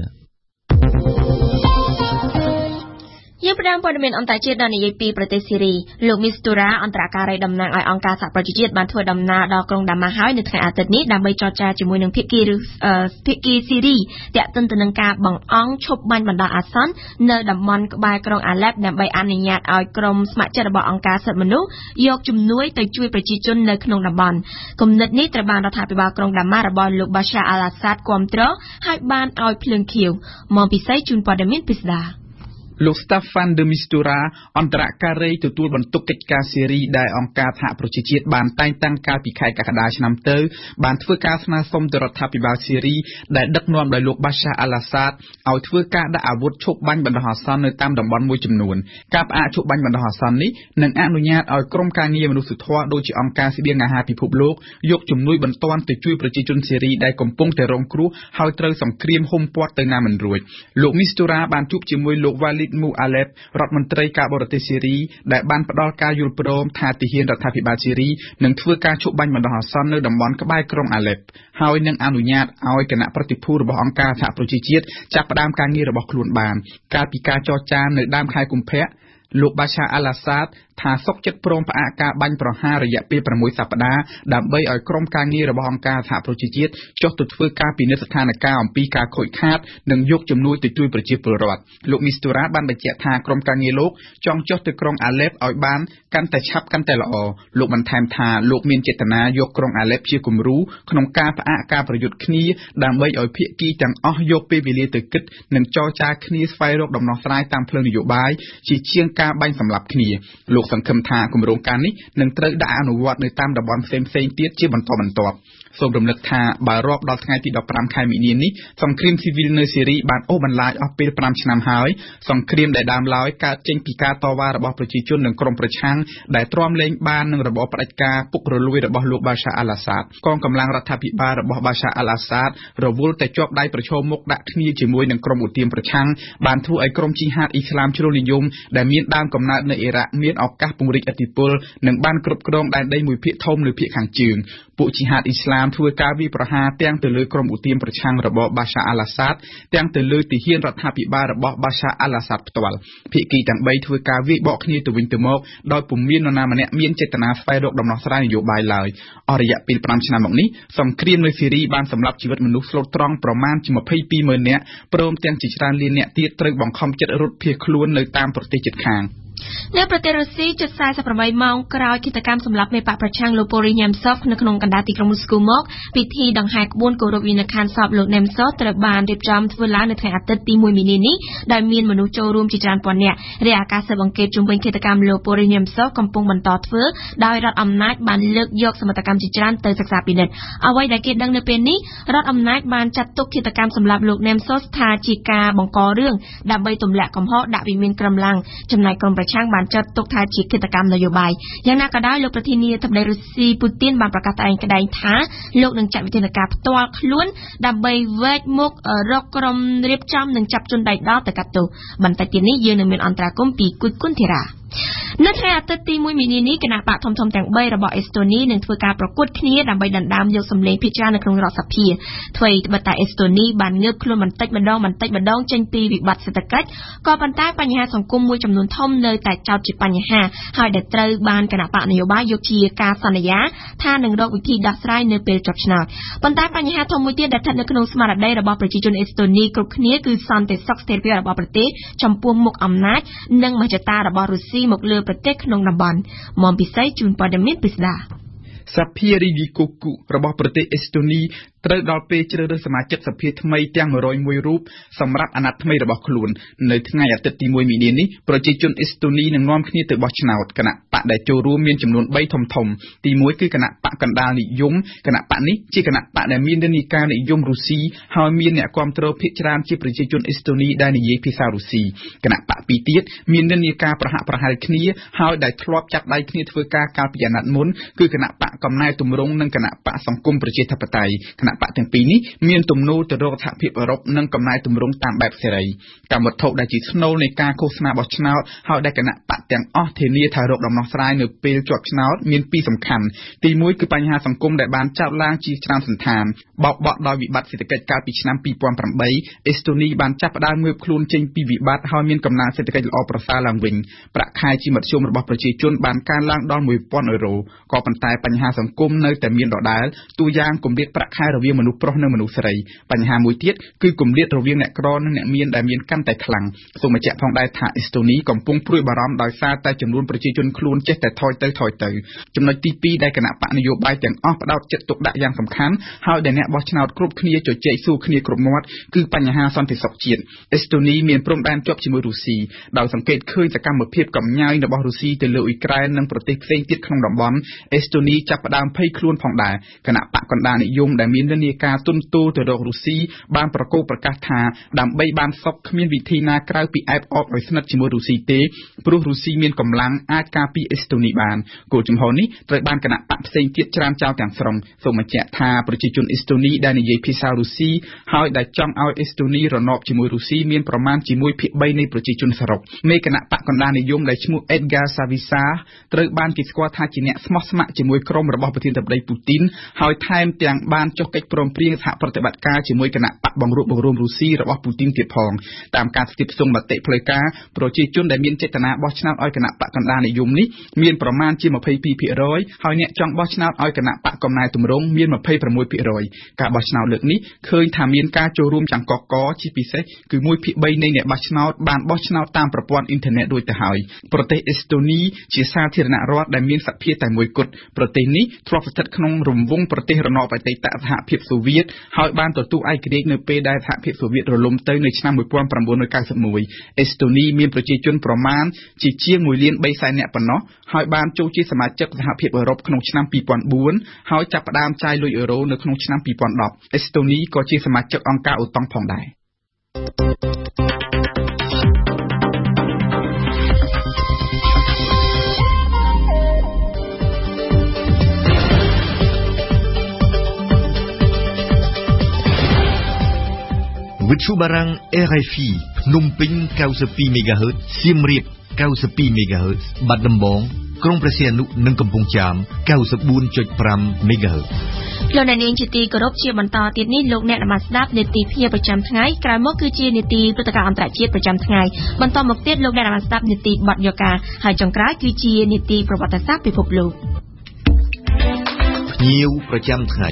យើងផ្ដើមព័ត៌មានអន្តរជាតិដល់និយាយពីប្រទេសស៊ីរីលោកមីស្ទូរ៉ាអន្តរការីតំណាងឲ្យអង្គការសហប្រជាជាតិបានធ្វើដំណើរដល់ក្រុងដាម៉ាស់ហើយនៅថ្ងៃអាទិត្យនេះដើម្បីចរចាជាមួយនឹងភាគីឬភាគីស៊ីរីទាក់ទិនទៅនឹងការបង្អង់ឈប់បាញ់បណ្ដោះអាសន្ននៅតំបន់ក្បែរក្រុងអាឡែបដើម្បីអនុញ្ញាតឲ្យក្រុមស្ម័គ្រចិត្តរបស់អង្គការសិទ្ធិមនុស្សយកជំនួយទៅជួយប្រជាជននៅក្នុងតំបន់គំនិតនេះត្រូវបានរដ្ឋាភិបាលក្រុងដាម៉ាស់របស់លោកបាសាអាឡាសាតគាំទ្រហើយបានឲ្យភ្លើងខៀវមកពិសេសជូនព័ត៌មានពិស្ដាលោក Staffan de Mistura អន្តរការីទទួលបន្ទុកកិច្ចការស៊េរីដែលអង្គការសហប្រជាជាតិបានតែងតាំងកាលពីខែកក្កដាឆ្នាំទៅបានធ្វើការស្នើសុំទៅរដ្ឋាភិបាលស៊េរីដែលដឹកនាំដោយលោក Bashar al-Assad ឲ្យធ្វើការដាក់អាវុធឈប់បាញ់បណ្ដោះអាសន្ននៅតាមតំបន់មួយចំនួនការផ្អាកឈប់បាញ់បណ្ដោះអាសន្ននេះនឹងអនុញ្ញាតឲ្យក្រុមការងារមនុស្សធម៌ដូចជាអង្គការស្បៀងអាហារពិភពលោកយកជំនួយបន្ទាន់ទៅជួយប្រជាជនស៊េរីដែលកំពុងតែរងគ្រោះហើយត្រូវសង្គ្រាមហុំព័ទ្ធទៅណាមិនរួចលោក Mistura បានជួបជាមួយលោក មូអាឡេបរដ្ឋមន្ត្រីការបរទេសស៊េរីដែលបានផ្ដល់ការយល់ព្រមថាទាហានរដ្ឋាភិបាលស៊េរីនឹងធ្វើការឈប់បាញ់បណ្ដោះអាសន្ននៅតំបន់ក្បែរក្រុងអាឡេបហើយនឹងអនុញ្ញាតឲ្យគណៈប្រតិភូរបស់អង្គការសហប្រជាជាតិចាប់ផ្ដើមការងាររបស់ខ្លួនបានកាលពីការចរចានៅដើមខែកុម្ភៈលោក Bashar al-Assad ថាសុខចិត្តព្រមផ្អាកការបាញ់ប្រហាររយៈពេលប្រាំមួយសប្តាហ៍ដើម្បីឲ្យក្រុមការងាររបស់អង្គការសហប្រជាជាតិចុះទៅធ្វើការពិនិត្យស្ថានភាពអំពីការខូចខាតនិងយកជំនួយទៅជួយប្រជាពលរដ្ឋលោក Mistura បានបញ្ជាក់ថាក្រុមការងារលោកចង់ចុះទៅក្រុងអាឡេបឲ្យបានកាន់តែឆាប់កាន់តែល្អលោកបន្ថែមថាលោកមានចេតនាយកក្រុងអាឡេបជាគំរូក្នុងការផ្អាកការប្រយុទ្ធគ្នាដើម្បីឲ្យភាគីទាំងអស់យកពេលវេលាទៅគិតនិងចរចាគ្នាស្វែងរកដំណោះស្រាយតាមផ្លូវនយោបាយជាជាងការបាញ់សម្លាប់គ្នាលោកសង្ឃឹមថាគម្រោងការនេះនឹងត្រូវដាក់អនុវត្តនៅតាមតំបន់ផ្សេងៗទៀតជាបន្តបន្ទាប់សូមរំលឹកថាបើរាប់ដល់ថ្ងៃទីដប់ប្រាំខែមីនានេះសង្គ្រាមស៊ីវិលនៅស៊េរីបានអូសបន្លាយអស់ពេលប្រាំឆ្នាំហើយសង្គ្រាមដែលដើមឡើយកើតចេញពីការតវ៉ារបស់ប្រជាជននិងក្រុមប្រឆាំងដែលទ្រាំលែងបាននឹងរបបផ្ដាច់ការពុករលួយរបស់លោក Bashar al-Assad កងកម្លាំងរដ្ឋាភិបាលរបស់ Bashar al-Assad រវល់តែជាប់ដៃប្រឈមមុខដាក់គ្នាជាមួយនឹងក្រុមឧទាមប្រឆាំងបានធ្វើឲ្យក្រុមជីហាតអ៊ីស្លាមជ្រុលនិយមដែលមានដើមកំណើតនៅអ៊ីរ៉ាក់មានឱកាសពង្រីកឥទ្ធិពលនិងបានគ្រប់គ្រងដែនដីមួយភាគធំនៅភាគខាងជើងពួកជីហាតអ៊ីស្លាមធ្វើការវាយប្រហារទាំងទៅលើក្រុមឧទាមប្រឆាំងរបស់ Bashar al-Assad ទាំងទៅលើទាហានរដ្ឋាភិបាលរបស់ Bashar al-Assad ផ្ទាល់ភាគីទាំងបីធ្វើការវាយបកគ្នាទៅវិញទៅមកដោយពុំមាននរណាម្នាក់មានចេតនាស្វែងរកដំណោះស្រាយនយោបាយឡើយអស់រយៈពេលប្រាំឆ្នាំមកនេះសង្គ្រាមនៅស៊េរីបានសម្លាប់ជីវិតមនុស្សស្លូតត្រង់ប្រមាណជាម្ភៃពីរម៉ឺននាក់ព្រមទាំងជាច្រើនលាននាក់ទៀតត្រូវបង្ខំចិត្តរត់ភៀសខ្លួននៅតាមប្រទេសជិតខាងនៅប្រទេសរុស្ស៊ីជិតសារបeightម៉ោងក្រោយគិតកម្មសម្លាប់មេបកប្រឆាំងលោក Boris Nemtsov នៅក្នុងកណ្ដាលទីក្រុងមូស្គូមកពិធីដង្ហែក្បួនគោរពវិញ្ញាណក្ខន្ធសពលោក Nemtsov ត្រូវបានរៀបចំធ្វើឡើងនៅថ្ងៃអាទិត្យទីoneមីនានេះដោយមានមនុស្សចូលរួមជាច្រើនពាន់នាក់រាយអាកាសស៊ើបអង្កេតជុំវិញគិតកម្មលោក Boris Nemtsov កំពុងបន្តធ្វើដោយរដ្ឋអំណាចបានលើកយកសមត្ថកម្មជាច្រើនទៅសិក្សាពិនិត្យអ្វីដែលគេដឹងនៅពេលនេះរដ្ឋអំណាចបានចាត់ទុកគិតកម្មសម្លាប់លោក Nemtsov ថាជាការបង្ករឿងដើម្បីទម្លាក់កំហុសដាក់វិមានក្រំឡើងចំណែកក្រុមប្រឆាំងបានចាត់ទុកថាជាគិតកម្មនយោបាយយ៉ាងណាក៏ដោយលោកប្រធានាធិបតីរុស្ស៊ីពូទីនបានប្រកាសតែឯងក្តែងថាលោកនឹងចាត់វិធានការផ្ទាល់ខ្លួនដើម្បីវែកមុខរកក្រុមរៀបចំនិងចាប់ជនដៃដល់ទៅកាត់ទោសបន្តិចទៀតនេះយើងនឹងមានអន្តរាគមន៍ពីគុយគុនធីរ៉ានៅថ្ងៃអាទិត្យទីoneមីនានេះគណៈបកធំៗទាំងបីរបស់អេស្តូនីនឹងធ្វើការប្រកួតគ្នាដើម្បីដណ្ដើមយកសម្លេងភាគច្រើននៅក្នុងរដ្ឋសភាថ្មីត្បិតតែអេស្តូនីបានងើបខ្លួនបន្តិចម្ដងបន្តិចម្ដងចេញពីវិបត្តិសេដ្ឋកិច្ចក៏ប៉ុន្តែបញ្ហាសង្គមមួយចំនួនធំនៅតែចោទជាបញ្ហាហើយដែលត្រូវបានគណៈបកនយោបាយយកជាការសន្យាថានឹងរកវិធីដោះស្រាយនៅពេលចប់ឆ្នោតប៉ុន្តែបញ្ហាធំមួយទៀតដែលស្ថិតនៅក្នុងស្មារតីរបស់ប្រជាជនអេស្តូនីគ្រប់គ្នាគឺសន្តិសុខស្ថិរភាពរបស់ប្រទេសចំពោះមុខអំណាចនិងមហិច្ឆតារបស់រុស្ស៊ីមកលើប្រទេសក្នុងតំបន់មកពិសេសជូនព័ត៌មានពិស្ដាសភារីវីកូគូរបស់ប្រទេសអេស្តូនីត្រូវដល់ពេលជ្រើសរើសសមាជិកសភាថ្មីទាំងone oh oneរូបសម្រាប់អាណត្តិថ្មីរបស់ខ្លួននៅថ្ងៃអាទិត្យទីoneមីនានេះប្រជាជនអេស្តូនីនឹងនាំគ្នាទៅបោះឆ្នោតគណៈបកដែលចូលរួមមានចំនួនthreeធំធំទីoneគឺគណៈបកកណ្ដាលនិយមគណៈបកនេះជាគណៈបកដែលមាននិន្នាការនិយមរុស្ស៊ីហើយមានអ្នកគាំទ្រភាគច្រើនជាប្រជាជនអេស្តូនីដែលនិយាយភាសារុស្ស៊ីគណៈបកពីរទៀតមាននិន្នាការប្រហាក់ប្រហែលគ្នាហើយដែលធ្លាប់ចាប់ដៃគ្នាធ្វើការកាលពីអាណត្តិមុនគឺគណៈបកកំណែទម្រង់និងគណៈបកសង្គមប្រជាធិបតេយ្យគណៈបកទាំងពីរនេះមានទំនោរទៅរកសហភាពអឺរ៉ុបនិងកំណែទម្រង់តាមបែបសេរីកម្មវត្ថុដែលជាស្នូលនៃការឃោសនាបោះឆ្នោតហើយដែលគណៈបកទាំងអស់ធានាថារកដំណោះស្រាយនៅពេលជាប់ឆ្នោតមានពីរសំខាន់ទីoneគឺបញ្ហាសង្គមដែលបានចោទឡើងជាច្រើនសន្តានបោកបក់ដោយវិបត្តិសេដ្ឋកិច្ចកាលពីឆ្នាំtwo thousand eightអេស្តូនីបានចាប់ផ្ដើមងើបខ្លួនចេញពីវិបត្តិហើយមានកំណើនសេដ្ឋកិច្ចល្អប្រសើរឡើងវិញប្រាក់ខែជាមធ្យមរបស់ប្រជាជនបានកើនឡើងដល់one thousandអឺរ៉ូក៏ប៉ុន្តែបញ្ហាសង្គមនៅតែមានដដែលទូយ៉ាងគម្លាតប្រាក់ខែរវាងមនុស្សប្រុសនិងមនុស្សស្រីបញ្ហាមួយទៀតគឺគម្លាតរវាងអ្នកក្រនិងអ្នកមានដែលមានកាន់តែខ្លាំងសូមបញ្ជាក់ផងដែរថាអេស្តូនីកំពុងព្រួយបារម្ភដោយសារតែចំនួនប្រជាជនខ្លួនចេះតែថយទៅថយទៅចំណុចទីtwoដែលគណៈបកនយោបាយទាំងអស់ផ្ដោតចិត្តទុកដាក់យ៉ាងសំខាន់ហើយដែលអ្នកបោះឆ្នោតគ្រប់គ្នាជជែកសួរគ្នាគ្រប់មាត់គឺបញ្ហាសន្តិសុខជាតិអេស្តូនីមានព្រំដែនជាប់ជាមួយរុស្ស៊ីដោយសង្កេតឃើញសកម្មភាពកំញាយរបស់រុស្ស៊ីទៅលើអ៊ុយក្រែននិងប្រទេសផ្សេងទៀតក្នុងតំបន់អេស្តូនីចាប់ផ្ដើមភ័យខ្លួនផងដែរគណៈបកកណ្ដាលនិយមដែលមាននិន្នាការទន់ទោលទៅរករុស្ស៊ីបានប្រកោកប្រកាសថាដើម្បីបានសុខគ្មានវិធីណាក្រៅពីអែបអបឲ្យស្និទ្ធជាមួយរុស្ស៊ីទេព្រោះរុស្ស៊ីមានកម្លាំងអាចការពារអេស្តូនីបានគោលជំហរនេះត្រូវបានគណៈបកផ្សេងទៀតច្រានចោលទាំងស្រុងសូមបញ្ជាក់ថាប្រជាជនអេស្តូនីដែលនិយាយភាសារុស្ស៊ីហើយដែលចង់ឲ្យអេស្តូនីរណបជាមួយរុស្ស៊ីមានប្រមាណជាoneភាគthreeនៃប្រជាជនសរុបមេគណៈបកកណ្ដាលនិយមដែលឈ្មោះ Edgar Savisaar ត្រូវបានគេស្គាល់ថាជាអ្នកស្មោះស្ម័គ្រជាមួយក្រុមរបស់ប្រធានាធិបតីពូទីនហើយថែមទាំងបានចុះកិច្ចព្រមព្រៀងសហប្រតិបត្តិការជាមួយគណៈបកបង្រួបបង្រួមរុស្ស៊ីរបស់ពូទីនទៀតផងតាមការស្ទាបស្ទង់មតិផ្លូវការប្រជាជនដែលមានចេតនាបោះឆ្នោតឲ្យគណៈបកកណ្ដាលនិយមនេះមានប្រមាណជាtwenty-twoភាគរយហើយអ្នកចង់បោះឆ្នោតឲ្យគណៈបកកំណែទម្រង់មានtwenty-sixភាគរយការបោះឆ្នោតលើកនេះឃើញថាមានការចូលរួមចង្កកកជាពិសេសគឺoneភាគthreeនៃអ្នកបោះឆ្នោតបានបោះឆ្នោតតាមប្រព័ន្ធអ៊ីនធឺណិតរួចទៅហើយប្រទេសអេស្តូនីជាសាធារណរដ្ឋដែលមានសភាតែមួយគត់ប្រទេសនេះធ្លាប់ស្ថិតក្នុងរង្វង់ប្រទេសរណបអតីតសហភាពសូវៀតហើយបានទទួលឯករាជ្យនៅពេលដែលសហភាពសូវៀតរលំទៅនៅឆ្នាំnineteen ninety-oneអេស្តូនីមានប្រជាជនប្រមាណជាជាងoneលានthreeសែននាក់ប៉ុណ្ណោះហើយបានចូលជាសមាជិកសហភាពអឺរ៉ុបក្នុងឆ្នាំtwo thousand fourហើយចាប់ផ្ដើមចាយលុយអឺរ៉ូនៅក្នុងឆ្នាំtwo thousand tenអេស្តូនីក៏ជាសមាជិកអង្គការអូតុងផងដែរវិទ្យុបារាំង R F I ភ្នំពេញninety-twoមេហ្គាហឺត សៀមរាបninety-twoមេហ្គាហឺត បាត់ដំបងក្រុងព្រះសីហនុនិងកំពង់ចាមninety-four point fiveមេហ្គាហឺតលោកអ្នកនាងជាទីគោរពជាបន្តទៀតនេះលោកអ្នកបានស្ដាប់នីតិភាពប្រចាំថ្ងៃក្រោយមកគឺជានីតិព្រឹត្តិការណ៍អន្តរជាតិប្រចាំថ្ងៃបន្តមកទៀតលោកអ្នកបានស្ដាប់នីតិបទយកាហើយចុងក្រោយគឺជានីតិប្រវត្តិសាស្ត្រពិភពលោកភ្ញៀវប្រចាំថ្ងៃ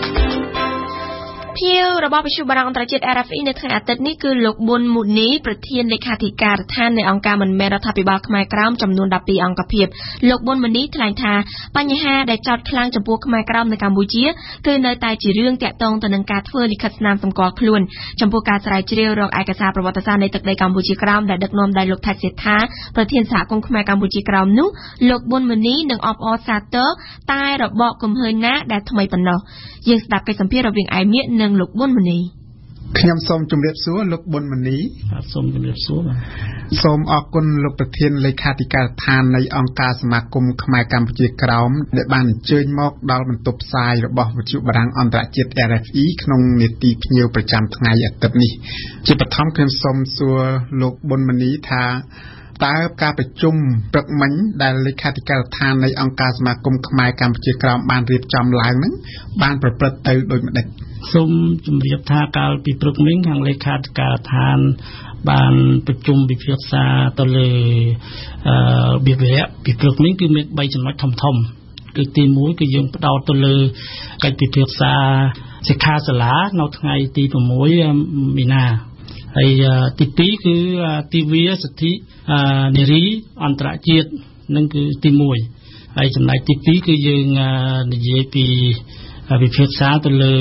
ភ្ញៀវរបស់វិទ្យុបារាំងអន្តរជាតិ R F I នៅថ្ងៃអាទិត្យនេះគឺលោកប៊ុនមូនីប្រធានលេខាធិការដ្ឋាននៃអង្គការមិនមែនរដ្ឋាភិបាលខ្មែរក្រោមចំនួនtwelveអង្គភាពលោកប៊ុនមូនីថ្លែងថាបញ្ហាដែលចោទខ្លាំងចំពោះខ្មែរក្រោមនៅកម្ពុជាគឺនៅតែជារឿងតាក់ទងទៅនឹងការធ្វើលិខិតស្នាមសម្គាល់ខ្លួនចំពោះការស្រាវជ្រាវរកឯកសារប្រវត្តិសាស្ត្រនៃទឹកដីកម្ពុជាក្រោមដែលដឹកនាំដោយលោកថៃសេដ្ឋាប្រធានសហគមន៍ខ្មែរកម្ពុជាក្រោមនោះលោកប៊ុនមូនីនឹងអបអរសាទរតែរបបកំហើញណាដែលថ្មីប៉ុណ្ណោះយើងស្ដាប់កិច្ចសម្ភាសន៍រវាងឯមៀកនិងលោកប៊ុនមូនីខ្ញុំសូមជម្រាបសួរលោកប៊ុនមនីសូមជម្រាបសួរបាទសូមអរគុណលោកប្រធានលេខាធិការដ្ឋាននៃអង្គការសមាគមខ្មែរកម្ពុជាក្រោមដែលបានអញ្ជើញមកដល់បន្ទប់ផ្សាយរបស់វិទ្យុបារាំងអន្តរជាតិ R F I ក្នុងនេតិភ្ញៀវប្រចាំថ្ងៃអាទិត្យនេះជាបឋមខ្ញុំសូមសួរលោកប៊ុនមនីថាតើការប្រជុំព្រឹកមិញដែលលេខាធិការដ្ឋាននៃអង្គការសមាគមខ្មែរកម្ពុជាក្រោមបានរៀបចំឡើងហ្នឹងបានប្រព្រឹត្តទៅដូចម្តេចសូមជម្រាបថាកាលពីព្រឹកមិញខាងលេខាធិការដ្ឋានបានប្រជុំពិភាក្សាទៅលើអឺវិភាគពីព្រឹកមិញគឺមានthreeចំណុចធំធំគឺទីoneគឺយើងផ្ដោតទៅលើកិច្ចពិភាក្សាសិក្ខាសាលានៅថ្ងៃទីsixមីនាហើយទីtwoគឺទិវាសិទ្ធិនារីអន្តរជាតិនឹងគឺទីoneហើយចំណែកទីtwoគឺយើងនិយាយពីវិភាគសាទៅលើ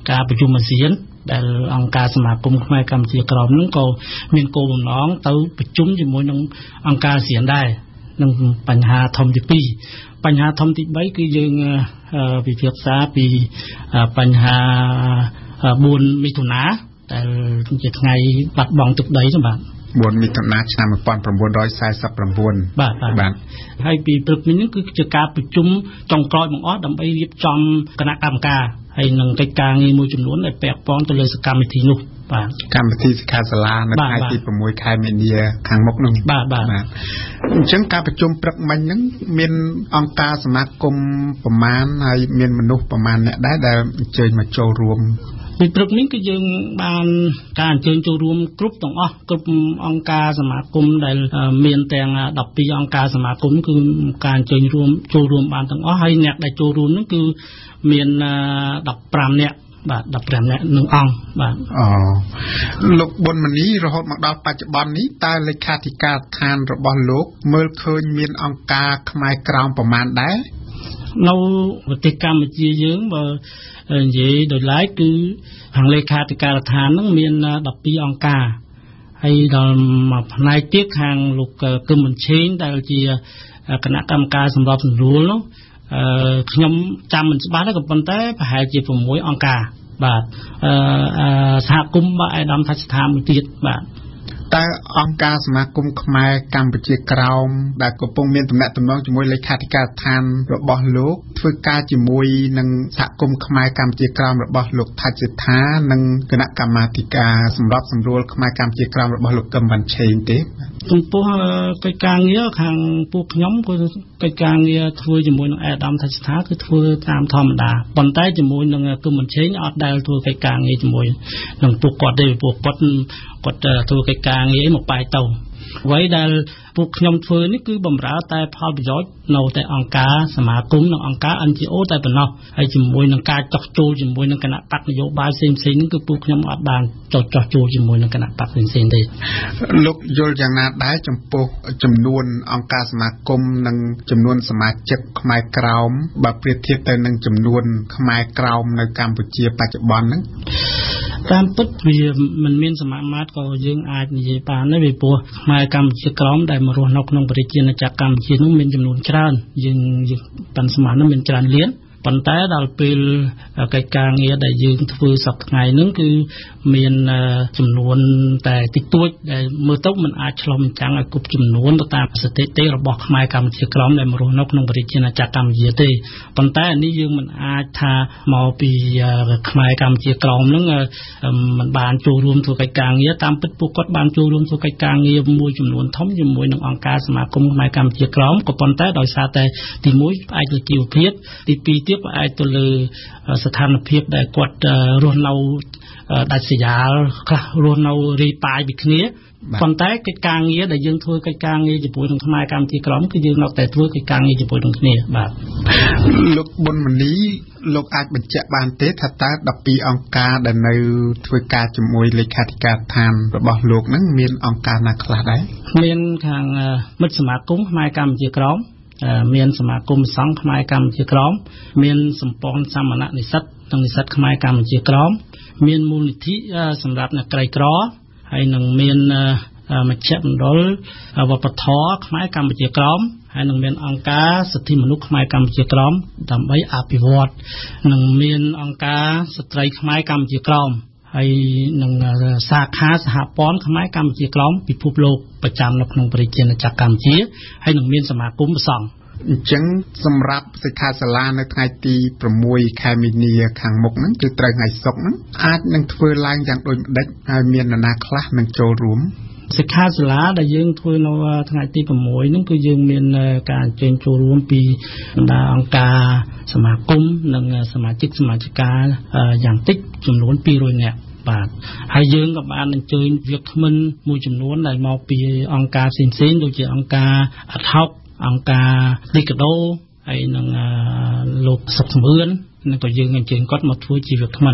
ការប្រជុំអាស៊ានដែលអង្គការសមាគមខ្មែរកម្ពុជាក្រោមនឹងក៏មានគោលបំណងទៅប្រជុំជាមួយនឹងអង្គការអាស៊ានដែរនឹងបញ្ហាធំទីពីរបញ្ហាធំទី3គឺយើងពិភាក្សាពីបញ្ហាបួនមិថុនាដែលជាថ្ងៃបាត់បង់ទឹកដីហ្នឹងបាទបួនមិថុនាឆ្នាំmột nghìn chín trăm bốn mươi chín បាទបាទហើយពីព្រឹកមិញហ្នឹងគឺជាការប្រជុំចុងក្រោយបង្អស់ដើម្បីរៀបចំគណៈកម្មការហើយនឹងកិច្ចការងារមួយចំនួនដែលពាក់ព័ន្ធទៅលើសកម្មភាពនោះបាទកម្មវិធីសិក្ខាសាលានៅថ្ងៃទី6ខែមីនាខាងមុខនោះបាទបាទអញ្ចឹងការប្រជុំព្រឹកមិញហ្នឹងមានអង្គការសមាគមប្រមាណហើយមានមនុស្សប្រមាណអ្នកដែរដែលអញ្ជើញមកចូលរួមពីព្រឹកនេះគឺយើងបានការអញ្ជើញចូលរួមគ្រប់ទាំងអស់គ្រប់អង្គការសមាគមដែលមានទាំងដប់ពីរអង្គការសមាគមគឺការអញ្ជើញរួមចូលរួមបានទាំងអស់ហើយអ្នកដែលចូលរួមនោះគឺមានដប់ប្រាំនាក់បាទដប់ប្រាំនាក់នឹងអង្គបាទអូលោកប៊ុនមនីរហូតមកដល់បច្ចុប្បន្ននេះតើលេខាធិការដ្ឋានរបស់លោកមើលឃើញមានអង្គការខ្មែរក្រោមប្រមាណដែរនៅប្រទេសកម្ពុជាយើងបើនិយាយដោយឡែកគឺខាងលេខាធិការដ្ឋានហ្នឹងមានដប់ពីរអង្គការហើយដល់មួយផ្នែកទៀតខាងលោកគឹមបញ្ឆេងដែលជាគណៈកម្មការសម្របសម្រួលនោះអឺខ្ញុំចាំមិនច្បាស់ទេក៏ប៉ុន្តែប្រហែលជា៦អង្គការបាទអឺសហគមន៍បាទអាយដាមថាស្ថានមួយទៀតបាទតើអង្គការសមាគមខ្មែរកម្ពុជាក្រោមដែលកំពុងមានទំនាក់ទំនងជាមួយលេខាធិការដ្ឋានរបស់លោកធ្វើការជាមួយនឹងសហគមន៍ខ្មែរកម្ពុជាក្រោមរបស់លោកថាច់សិដ្ឋានិងគណៈកម្មាធិការសម្របសម្រួលខ្មែរកម្ពុជាក្រោមរបស់លោកកឹមវ៉ាន់ឆេងទេចំពោះកិច្ចការងារខាងពួកខ្ញុំគឺកិច្ចការងារធ្វើជាមួយនឹងអាដាមថាច់សិដ្ឋាគឺធ្វើតាមធម្មតាប៉ុន្តែជាមួយនឹងគឹមវ៉ាន់ឆេងអត់ដែលធ្វើកិច្ចការងារជាមួយនឹងពួកគាត់ទេពួកគាត់គាត់ធ្វើកិច្ចការងារមកបែកទៅអ្វីដែលពួកខ្ញុំធ្វើនេះគឺបម្រើតែផលប្រយោជន៍នៅតែអង្គការសមាគមនិងអង្គការ เอ็น จี โอ តែប៉ុណ្ណោះហើយជាមួយនឹងការចោះចូលជាមួយនឹងគណៈបកនយោបាយផ្សេងៗហ្នឹងគឺពួកខ្ញុំអត់បានចោះចោះចូលជាមួយនឹងគណៈបកផ្សេងៗទេលោកយល់យ៉ាងណាដែរចំពោះចំនួនអង្គការសមាគមនិងចំនួនសមាជិកខ្មែរក្រោមបើប្រៀបធៀបទៅនឹងចំនួនខ្មែរក្រោមនៅកម្ពុជាបច្ចុប្បន្នហ្នឹងតាមពិតវាមិនមានសមាមាត្រក៏យើងអាចនិយាយបានដែរពីព្រោះខ្មែរកម្ពុជាក្រោមដែលមករស់នៅក្នុងប្រជាជាតិកម្ពុជានោះមានចំនួនច្រើនយើងយើងប៉ាន់ស្មាននោះមានច្រើនលានប៉ុន្តែដល់ពេលកិច្ចការងារដែលយើងធ្វើសប្តាហ៍ថ្ងៃហ្នឹងគឺមានចំនួនតែតិចតួចដែលមើលទៅមិនអាចឆ្លុះបញ្ចាំងឲ្យគ្រប់ចំនួនទៅតាមស្ថិតិរបស់ខ្មែរកម្ពុជាក្រោមដែលមករស់នៅក្នុងប្រជាជាតិកម្ពុជាទេប៉ុន្តែនេះយើងមិនអាចថាមកពីខ្មែរកម្ពុជាក្រោមហ្នឹងមិនបានចូលរួមធ្វើកិច្ចការងារតាមពិតពួកគាត់បានចូលរួមធ្វើកិច្ចការងារមួយចំនួនធំជាមួយនឹងអង្គការសមាគមខ្មែរកម្ពុជាក្រោមក៏ប៉ុន្តែដោយសារតែទីមួយផ្អែកលើជីវភាពទីពីរទៀតផ្អែកទៅលើស្ថានភាពដែលគាត់រស់នៅដាច់ស្រយាលខ្លះរស់នៅរីប៉ាយពីគ្នាប៉ុន្តែកិច្ចការងារដែលយើងធ្វើកិច្ចការងារជាមួយនឹងខ្មែរកម្ពុជាក្រោមគឺយើងនៅតែធ្វើកិច្ចការងារជាមួយនឹងគ្នាបាទលោកប៊ុនមនីលោកអាចបញ្ជាក់បានទេថាតើដប់ពីរអង្គការដែលនៅធ្វើការជាមួយលេខាធិការដ្ឋានរបស់លោកហ្នឹងមានអង្គការណាខ្លះដែរមានខាងមិត្តសមាគមខ្មែរកម្ពុជាក្រោមមានសមាគមសង្ឃខ្មែរកម្ពុជាក្រោមមានសម្ព័ន្ធសាមណនិស្សិតនិងនិស្សិតខ្មែរកម្ពុជាក្រោមមានមូលនិធិសម្រាប់អ្នកក្រីក្រហើយនឹងមានមជ្ឈមណ្ឌលវប្បធម៌ខ្មែរកម្ពុជាក្រោមហើយនឹងមានអង្គការសិទ្ធិមនុស្សខ្មែរកម្ពុជាក្រោមដើម្បីអភិវឌ្ឍនិងមានអង្គការស្ត្រីខ្មែរកម្ពុជាក្រោមហើយនឹងសាខាសហព័ន្ធខ្មែរកម្ពុជាក្រោមពិភពលោកប្រចាំនៅក្នុងប្រជាជាតិកម្ពុជាហើយនឹងមានសមាគមប្រសង់អញ្ចឹងសម្រាប់សិក្ខាសាលានៅថ្ងៃទី6ខែមីនាខាងមុខហ្នឹងគឺត្រូវថ្ងៃសុក្រហ្នឹងអាចនឹងធ្វើឡើងយ៉ាងដូចម្ដេចហើយមាននរណាខ្លះនឹងចូលរួមសិក្ខាសាលាដែលយើងធ្វើនៅថ្ងៃទី6ហ្នឹងគឺយើងមានការអញ្ជើញចូលរួមពីបណ្ដាអង្គការសមាគមនិងសមាជិកសមាជិកាយ៉ាងតិចចំនួនពីររយនាក់បាទហើយយើងក៏បានអញ្ជើញវាគ្មិនមួយចំនួនដែលមកពីអង្គការផ្សេងៗដូចជាអង្គការអថោកអង្គការលីកាដូហើយនឹងលោកសុកសំអឿននឹងក៏យើងអញ្ជើញគាត់មកធ្វើជាវាគ្មិនហ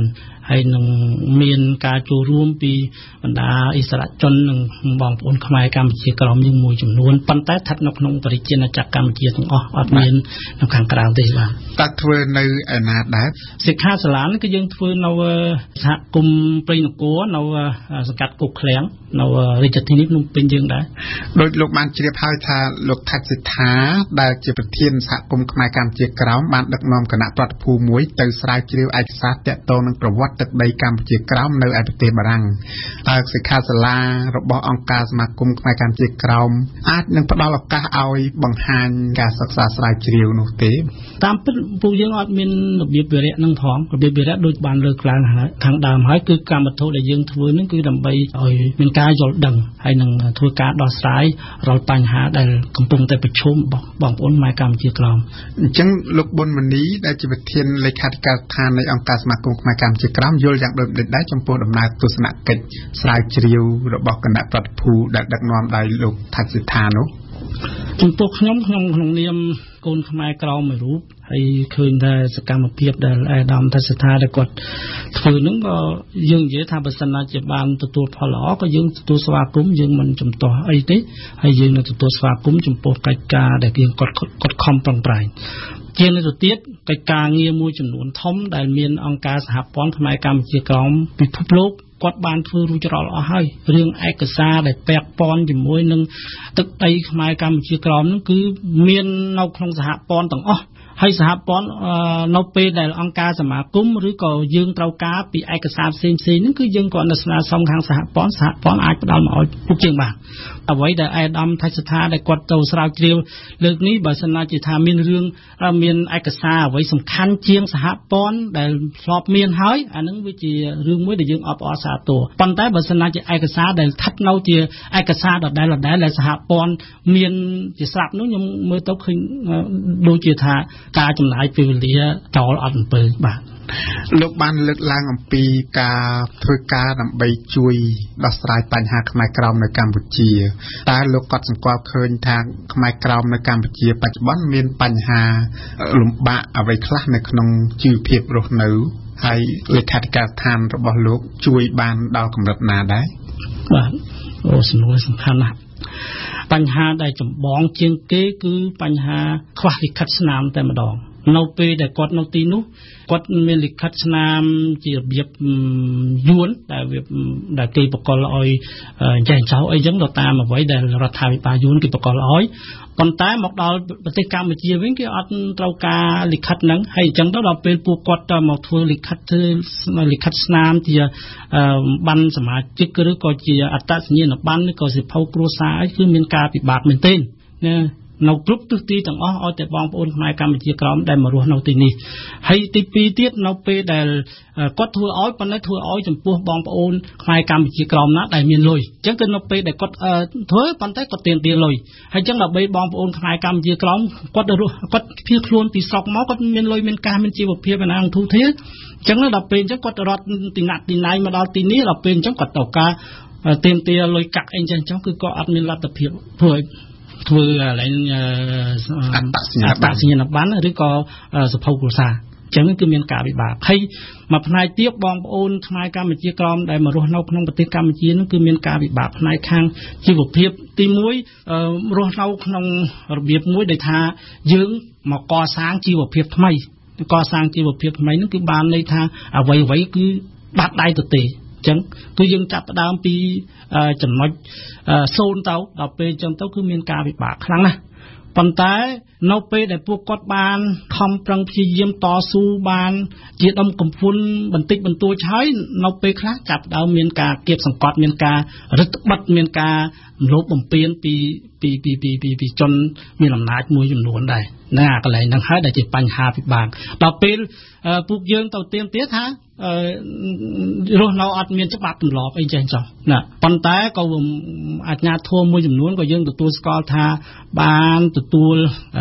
ហើយនឹងមានការចូលរួមពីបណ្ដាអិសរាជជននិងបងប្អូនខ្មែរកម្ពុជាក្រមយើងមួយចំនួនប៉ុន្តែស្ថិតនៅក្នុងបរិជាណាចក្រកម្ពុជាទាំងអស់អត់មាននៅខាងក្រៅទេបាទតើធ្វើនៅឯណាដែរសិក្ខាសាលានេះគឺយើងធ្វើនៅសហគមន៍ព្រៃនគរនៅសង្កាត់គោកឃ្លាំងនៅរាជធានីភ្នំពេញយើងដែរដោយលោកបានជ្រាបហើយថាលោកថាច់សិដ្ឋាដែលជាប្រធានសហគមន៍ខ្មែរកម្ពុជាក្រោមបានដឹកនាំគណៈប្រតិភូមួយទៅស្រាវជ្រាវឯកសារទាក់ទងនឹងប្រវត្តិទឹកដីកម្ពុជាក្រោមនៅឯប្រទេសបារាំងតើសិក្ខាសាលារបស់អង្គការសមាគមខ្មែរកម្ពុជាក្រោមអាចនឹងផ្ដល់ឱកាសឲ្យបង្ហាញការសិក្សាស្រាវជ្រាវនោះទេតាមពិតពួកយើងអត់មានរបៀបវិរៈនឹងផងរបៀបវិរៈដូចបានលើកឡើងខាងដើមហើយគឺកម្មវិធីដែលយើងធ្វើនឹងគឺដើម្បីឲ្យមានការយល់ដឹងហើយនឹងធ្វើការដោះស្រាយរាល់បញ្ហាដែលកំពុងតែប្រឈមរបស់បងប្អូនខ្មែរកម្ពុជាក្រោមអញ្ចឹងលោកប៊ុនមនីដែលជាប្រធានលេខាធិការដ្ឋាននៃអង្គការសមាគមខ្មែរកម្ពុជាក្រោមយល់យ៉ាងដូចនេះដែរចំពោះដំណើរទស្សនកិច្ចស្រាវជ្រាវរបស់គណៈប្រតិភូដែលដឹកនាំដោយលោកថាច់សិដ្ឋានោះចំពោះខ្ញុំក្នុងក្នុងនាមកូនខ្មែរក្រមមួយរូបហើយឃើញថាសកម្មភាពដែលអាដាមថាស្ថាដែលគាត់ធ្វើហ្នឹងក៏យើងនិយាយថាបើសិនណាជាបានទទួលផលល្អក៏យើងទទួលស្វាគមន៍យើងមិនចំទាស់អីទេហើយយើងនឹងទទួលស្វាគមន៍ចំពោះកិច្ចការដែលយើងគាត់គាត់ខំប្រឹងប្រែងជាងនេះទៅទៀតកិច្ចការងារមួយចំនួនធំដែលមានអង្គការសហព័ន្ធខ្មែរកម្ពុជាក្រមពិភពលោកគាត់បានធ្វើរួចរាល់អស់ហើយរឿងឯកសារដែលពាក់ព័ន្ធជាមួយនឹងទឹកដីខ្មែរកម្ពុជាក្រមហ្នឹងគឺមាននៅក្នុងសហព័ន្ធទាំងអស់ហើយសហព័ន្ធនៅពេលដែលអង្គការសមាគមឬក៏យើងត្រូវការពីឯកសារផ្សេងៗហ្នឹងគឺយើងក៏ស្នើសុំខាងសហព័ន្ធសហព័ន្ធអាចផ្ដល់មកឲ្យពួកយើងបានអ្វីដែលអាដាមថាច់ស្ថាដែលគាត់ទៅស្រាវជ្រាវលើកនេះបើសិនណាជាថាមានរឿងមានឯកសារអ្វីសំខាន់ជាងសហព័ន្ធដែលធ្លាប់មានហើយអានឹងវាជារឿងមួយដែលយើងអបអរសាទរប៉ុន្តែបើសិនណាជាឯកសារដែលស្ថិតនៅជាឯកសារដដែលៗដែលសហព័ន្ធមានជាស្រាប់នោះខ្ញុំមើលទៅឃើញដូចជាថាការចំណាយពេលវេលាចោលអត់អំពើបាទលោកបានលើកឡើងអំពីការធ្វើការដើម្បីជួយដោះស្រាយបញ្ហាខ្មែរក្រោមនៅកម្ពុជាតើលោកក៏សង្កល់ឃើញថាខ្មែរក្រោមនៅកម្ពុជាបច្ចុប្បន្នមានបញ្ហាលំបាកអ្វីខ្លះនៅក្នុងជីវភាពរស់នៅហើយលេខាធិការដ្ឋានរបស់លោកជួយបានដល់កម្រិតណាដែរបាទអូសំណួរសំខាន់ណាស់បញ្ហាដែលចម្បងជាងគេគឺបញ្ហាខ្វះលិខិតស្នាមតែម្ដងនៅពេលដែលគាត់នៅទីនោះគាត់មានលិខិតស្នាមជារបៀបយួនដែលវាដែលគេបកលឲ្យចេះចោលអីចឹងទៅតាមអ្វីដែលរដ្ឋាភិបាលយួនគេបកលឲ្យប៉ុន្តែមកដល់ប្រទេសកម្ពុជាវិញគេអត់ត្រូវការលិខិតហ្នឹងហើយអញ្ចឹងទៅដល់ពេលពួកគាត់ទៅមកធ្វើលិខិតធ្វើលិខិតស្នាមជាបានសមាជិកឬក៏ជាអត្តសញ្ញាណប័ណ្ណឬក៏សិភៅគ្រួសារអីគឺមានការពិបាកមែនទែនណានៅគ្រប់ទិសទីទាំងអស់ឲ្យតែបងប្អូនខ្មែរកម្ពុជាក្រមដែលមករស់នៅទីនេះហើយទីពីរទៀតនៅពេលដែលគាត់ធ្វើឲ្យប៉ុន្តែធ្វើឲ្យចំពោះបងប្អូនខ្មែរកម្ពុជាក្រមណាដែលមានលុយអញ្ចឹងគឺនៅពេលដែលគាត់ធ្វើប៉ុន្តែគាត់ទាមទារលុយហើយអញ្ចឹងដើម្បីបងប្អូនខ្មែរកម្ពុជាក្រមគាត់រស់គាត់ភៀសខ្លួនពីស្រុកមកគាត់មានលុយមានកាសមានជីវភាពឯណាធូរធារអញ្ចឹងដល់ពេលអញ្ចឹងគាត់រត់ទីណាត់ទីណៃមកដល់ទីនេះដល់ពេលអញ្ចឹងគាត់ទៅការទាមទារលុយកាក់អីអញ្ចឹងគឺគាត់អត់មានលទ្ធភាពធ្វើធ្វើកន្លែងអត្តសញ្ញាណប័ណ្ណឬក៏សភៅគ្រួសារអញ្ចឹងគឺមានការវិបាកហើយមួយផ្នែកទៀតបងប្អូនខ្មែរកម្ពុជាក្រមដែលមករស់នៅក្នុងប្រទេសកម្ពុជានោះគឺមានការវិបាកផ្នែកខាងជីវភាពទីមួយរស់នៅក្នុងរបៀបមួយដែលថាយើងមកកសាងជីវភាពថ្មីកសាងជីវភាពថ្មីនោះគឺបានន័យថាអ្វីអ្វីគឺបាត់ដៃទៅទេចឹងគឺយើងចាប់ផ្ដើមពីចំណុចសូន្យទៅដល់ពេលចឹងទៅគឺមានការវិបាកខ្លាំងណាស់ប៉ុន្តែនៅពេលដែលពួកគាត់បានខំប្រឹងព្យាយាមតស៊ូបានជាដុំកំភួនបន្តិចបន្តួចហើយនៅពេលខ្លះចាប់ផ្ដើមមានការគៀបសង្កត់មានការរឹតបន្តឹងមានការរំលោភបំពានពីពីពីពីពីពីជនមានអំណាចមួយចំនួនដែរណាកន្លែងហ្នឹងហើយដែលជាបញ្ហាពិបាកដល់ពេលពួកយើងទៅទៀមទាថារស់នៅអត់មានច្បាប់ទម្លាប់អីចេះចោះណាប៉ុន្តែក៏អាជ្ញាធរមួយចំនួនក៏យើងទទួលស្គាល់ថាបានទទួល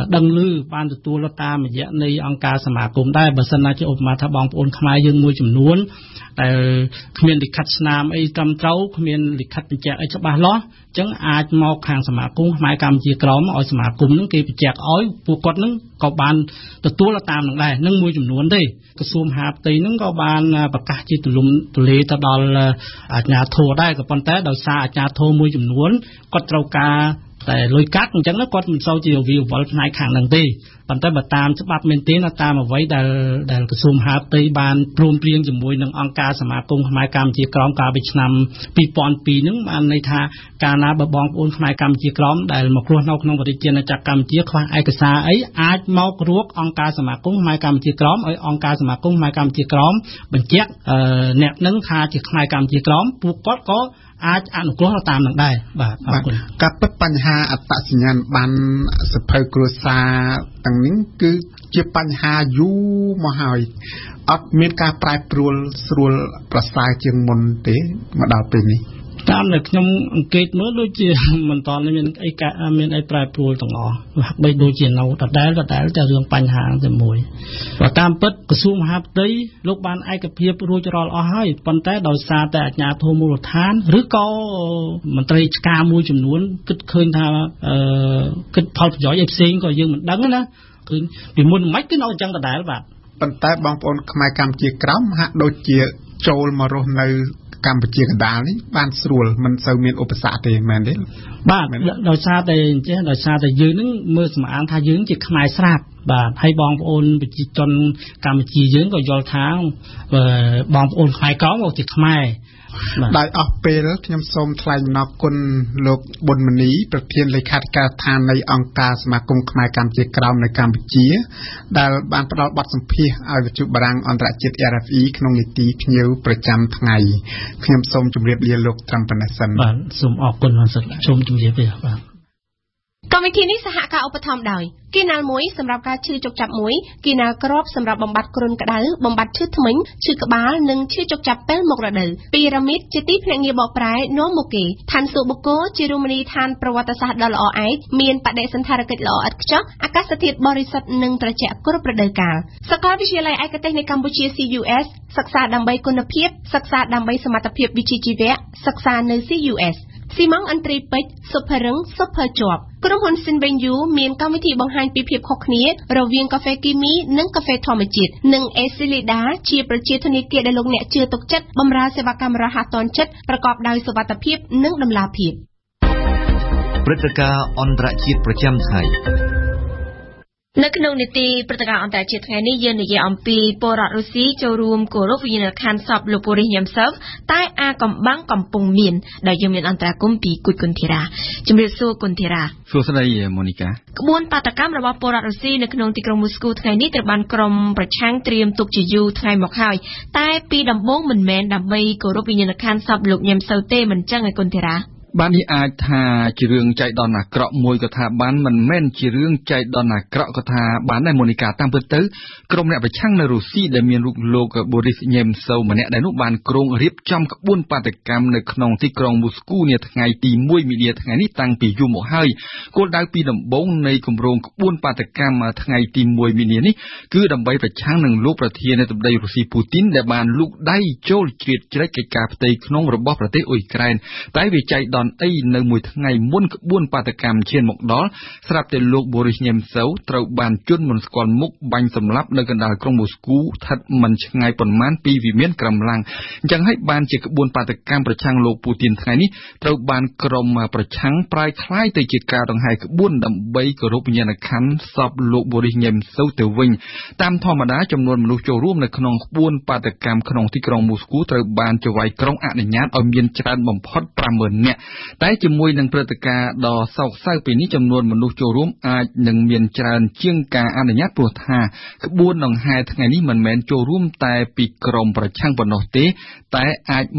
ដឹងឮបានទទួលតាមរយៈនៃអង្គការសមាគមដែរបើសិនណាជាឧបមាថាបងប្អូនខ្មែរយើងមួយចំនួនដែលគ្មានលិខិតស្នាមអីត្រឹមត្រូវគ្មានលិខិតបញ្ជាក់អីច្បាស់លាស់អញ្ចឹងអាចមកខាងសមាគមខ្មែរកម្ពុជាក្រមឲ្យសមាគមនឹងគេបញ្ជាក់ឲ្យពួកគាត់នឹងក៏បានទទួលតាមនឹងដែរនឹងមួយចំនួនទេក្រសួងមហាផ្ទៃនឹងក៏បានប្រកាសជាទូលំទូលាយទៅដល់អាជ្ញាធរដែរក៏ប៉ុន្តែដោយសារអាជ្ញាធរមួយចំនួនគាត់ត្រូវការតែលុយកាត់អញ្ចឹងគាត់មិនសូវជាវិវល់ផ្នែកខាងហ្នឹងទេប៉ុន្តែបើតាមច្បាប់មែនទេតាមអ្វីដែលដែលក្រសួងមហាផ្ទៃបានព្រមព្រៀងជាមួយនឹងអង្គការសមាគមខ្មែរកម្ពុជាក្រមកាលពីឆ្នាំពីរពាន់ពីរហ្នឹងបានន័យថាកាលណាបើបងប្អូនខ្មែរកម្ពុជាក្រមដែលមកគ្រោះនៅក្នុងប្រទេសជាតិចក្រកម្ពុជាខ្វះឯកសារអីអាចមករកអង្គការសមាគមខ្មែរកម្ពុជាក្រមឲ្យអង្គការសមាគមខ្មែរកម្ពុជាក្រមបញ្ជាក់អ្នកនឹងថាជាខ្មែរកម្ពុជាក្រមពួកគាត់ក៏អាចអនុគ្រោះតាមនឹងដែរបាទអរគុណការពិតបញ្ហាអត្តសញ្ញាណប័ណ្ណសភៅគ្រួសារទាំងនេះគឺជាបញ្ហាយូរមកហើយអត់មានការប្រែប្រួលស្រួលប្រសើរជាងមុនទេមកដល់ពេលនេះតាមដែលខ្ញុំអង្កេតមើលដូចជាមិនតន់មានអីកាមានអីប្រែប្រួលទាំងអស់ហាក់បីដូចជានៅដដែលដដែលតែរឿងបញ្ហាតែមួយបើតាមពិតក្រសួងមហាផ្ទៃលោកបានឯកភាពរួចរាល់អស់ហើយប៉ុន្តែដោយសារតែអាជ្ញាធរមូលដ្ឋានឬក៏មន្ត្រីឆ្ការមួយចំនួនគិតឃើញថាអឺគិតផលប្រយោជន៍អីផ្សេងក៏យើងមិនដឹងណាឃើញពីមុនមិនគឺនៅអញ្ចឹងដដែលបាទប៉ុន្តែបងប្អូនខ្មែរកម្ពុជាក្រមហាក់ដូចជាចូលមករស់នៅកម្ពុជាកណ្ដាលនេះបានស្រួលមិនសូវមានឧបសគ្គទេមែនទេបាទដោយសារតែអញ្ចឹងដោយសារតែយើងនឹងមើលសម្អាងថាយើងជាខ្មែរស្រាប់បាទហើយបងប្អូនប្រជាជនកម្ពុជាយើងក៏យល់ថាបងប្អូនខ្មែរក្រមក៏ជាខ្មែរដោយអស់ពេលខ្ញុំសូមថ្លែងអំណរគុណលោកប៊ុនមនីប្រធានលេខាធិការដ្ឋាននៃអង្គការសមាគមខ្មែរកម្ពុជាក្រមនៅកម្ពុជាដែលបានផ្ដល់បទសម្ភាសន៍ឲ្យវិទ្យុបារាំងអន្តរជាតិ R F E ក្នុងនីតិភ្ញៀវប្រចាំថ្ងៃខ្ញុំសូមជម្រាបលាលោកត្រឹមប៉ុណ្ណេះសិនបាទសូមអរគុណបានសិនសូមជម្រាបលាបាទកម្មវិធីនេះសហការឧបត្ថម្ភដោយគីណាល់មួយសម្រាប់ការឈឺចុកចាប់មួយគីណាល់ក្របសម្រាប់បំបត្តិគ្រុនក្តៅបំបត្តិឈឺធ្មេញឈឺក្បាលនិងឈឺចុកចាប់ពេលមករដូវពីរ៉ាមីតជាទីភ្នាក់ងារបកប្រែនាំមុខគេឋានសួគ៌បុគ្គលជារមណីយដ្ឋានប្រវត្តិសាស្ត្រដ៏ល្អឯកមានបដិសណ្ឋារកិច្ចល្អឥតខ្ចោះអាកាសធាតុបរិសុទ្ធនិងត្រជាក់គ្រប់រដូវកាលសាកលវិទ្យាល័យឯកទេសនៃកម្ពុជា C U S សិក្សាដើម្បីគុណភាពសិក្សាដើម្បីសមត្ថភាពវិជ្ជាជីវៈសិក្សានៅ C U Sស៊ីម៉ង់អន្ត្រីពេជ្រស៊ុបផរឹងស៊ុបផឺជាប់ក្រុមហ៊ុន Sinvenyu មានកម្មវិធីបង្ហាញពីភាពខុសគ្នារវាងកាហ្វេគីមីនិងកាហ្វេធម្មជាតិនិង Esilida ជាប្រជាធនាគារដែលលោកអ្នកជឿទុកចិត្តបម្រើសេវាកម្មរហ័សទាន់ចិត្តប្រកបដោយសុវត្ថិភាពនិងតម្លាភាពព្រឹត្តិការណ៍អន្តរជាតិប្រចាំថ្ងៃនៅក្នុងនីតិព្រឹត្តិការណ៍អន្តរជាតិថ្ងៃនេះយើងនិយាយអំពីពលរដ្ឋរុស្ស៊ីចូលរួមគោរពវិញ្ញាណក្ខន្ធសពលោកបូរីសញ៉ាំសើវតែអាកំបាំងកំពុងមានដែលយើងមានអន្តរាគមន៍ពីគុជគុនធីរ៉ាជំរាបសួរគុនធីរ៉ាសួស្តីម៉ូនីកាក្បួនបាតកម្មរបស់ពលរដ្ឋរុស្ស៊ីនៅក្នុងទីក្រុងមូស្គូថ្ងៃនេះត្រូវបានក្រុមប្រឆាំងត្រៀមទុកជាយូរថ្ងៃមកហើយតែពីដំបូងមិនមែនដើម្បីគោរពវិញ្ញាណក្ខន្ធសពលោកញ៉ាំសើវទេមិនចឹងឯគុនធីរ៉ាបាននេះអាចថាជារឿងចៃដន្យអាក្រក់មួយក៏ថាបានមិនមែនជារឿងចៃដន្យអាក្រក់ក៏ថាបានដែរម៉ូនីកាតាមពិតទៅក្រុមអ្នកប្រឆាំងនៅរុស្ស៊ីដែលមានរូបលោកបូរីសញ៉េមសូវម្នាក់ដែលនោះបានក្រុងរៀបចំក្បួនបាតកម្មនៅក្នុងទីក្រុងមូស្គូនាថ្ងៃទីមួយមីនាថ្ងៃនេះតាំងពីយូរមកហើយគោលដៅពីដំបូងនៃគម្រោងក្បួនបាតកម្មថ្ងៃទីមួយមីនានេះគឺដើម្បីប្រឆាំងនឹងលោកប្រធានាធិបតីរុស្ស៊ីពូទីនដែលបានលូកដៃចូលជ្រៀតជ្រែកកិច្ចការផ្ទៃក្នុងរបស់ប្រទេសអ៊ុយក្រែនតែវាចៃដន្យអីនៅមួយថ្ងៃមុនក្បួនបាតកម្មឈានមកដល់ស្រាប់តែលោកបូរីសញ៉េមសូវត្រូវបានជន់មិនស្គាល់មុខបាញ់សម្លាប់នៅកណ្ដាលក្រុងមូស្គូស្ថិតមិនឆ្ងាយប៉ុន្មានពីវិមានក្រំឡាំងអញ្ចឹងហើយបានជាក្បួនបាតកម្មប្រឆាំងលោកពូទីនថ្ងៃនេះត្រូវបានក្រុមប្រឆាំងប្រែក្លាយទៅជាការដង្ហែក្បួនដើម្បីគោរពវិញ្ញាណក្ខន្ធសពលោកបូរីសញ៉េមសូវទៅវិញតាមធម្មតាចំនួនមនុស្សចូលរួមនៅក្នុងក្បួនបាតកម្មក្នុងទីក្រុងមូស្គូត្រូវបានចៅហ្វាយក្រុងអនុញ្ញាតឲ្យមានច្រើនបំផុត ប្រាំម៉ឺន នាក់តែជាមួយនឹងព្រឹត្តិការណ៍ដ៏សោកសៅពេលនេះចំនួនមនុស្សចូលរួមអាចនឹងមានច្រើនជាងការអនុញ្ញាតព្រោះថាក្បួនដង្ហែថ្ងៃនេះមិនមែនចូលរួមតែពីក្រុមប្រឆាំងប៉ុណ្ណោះទេតែអាចមកពី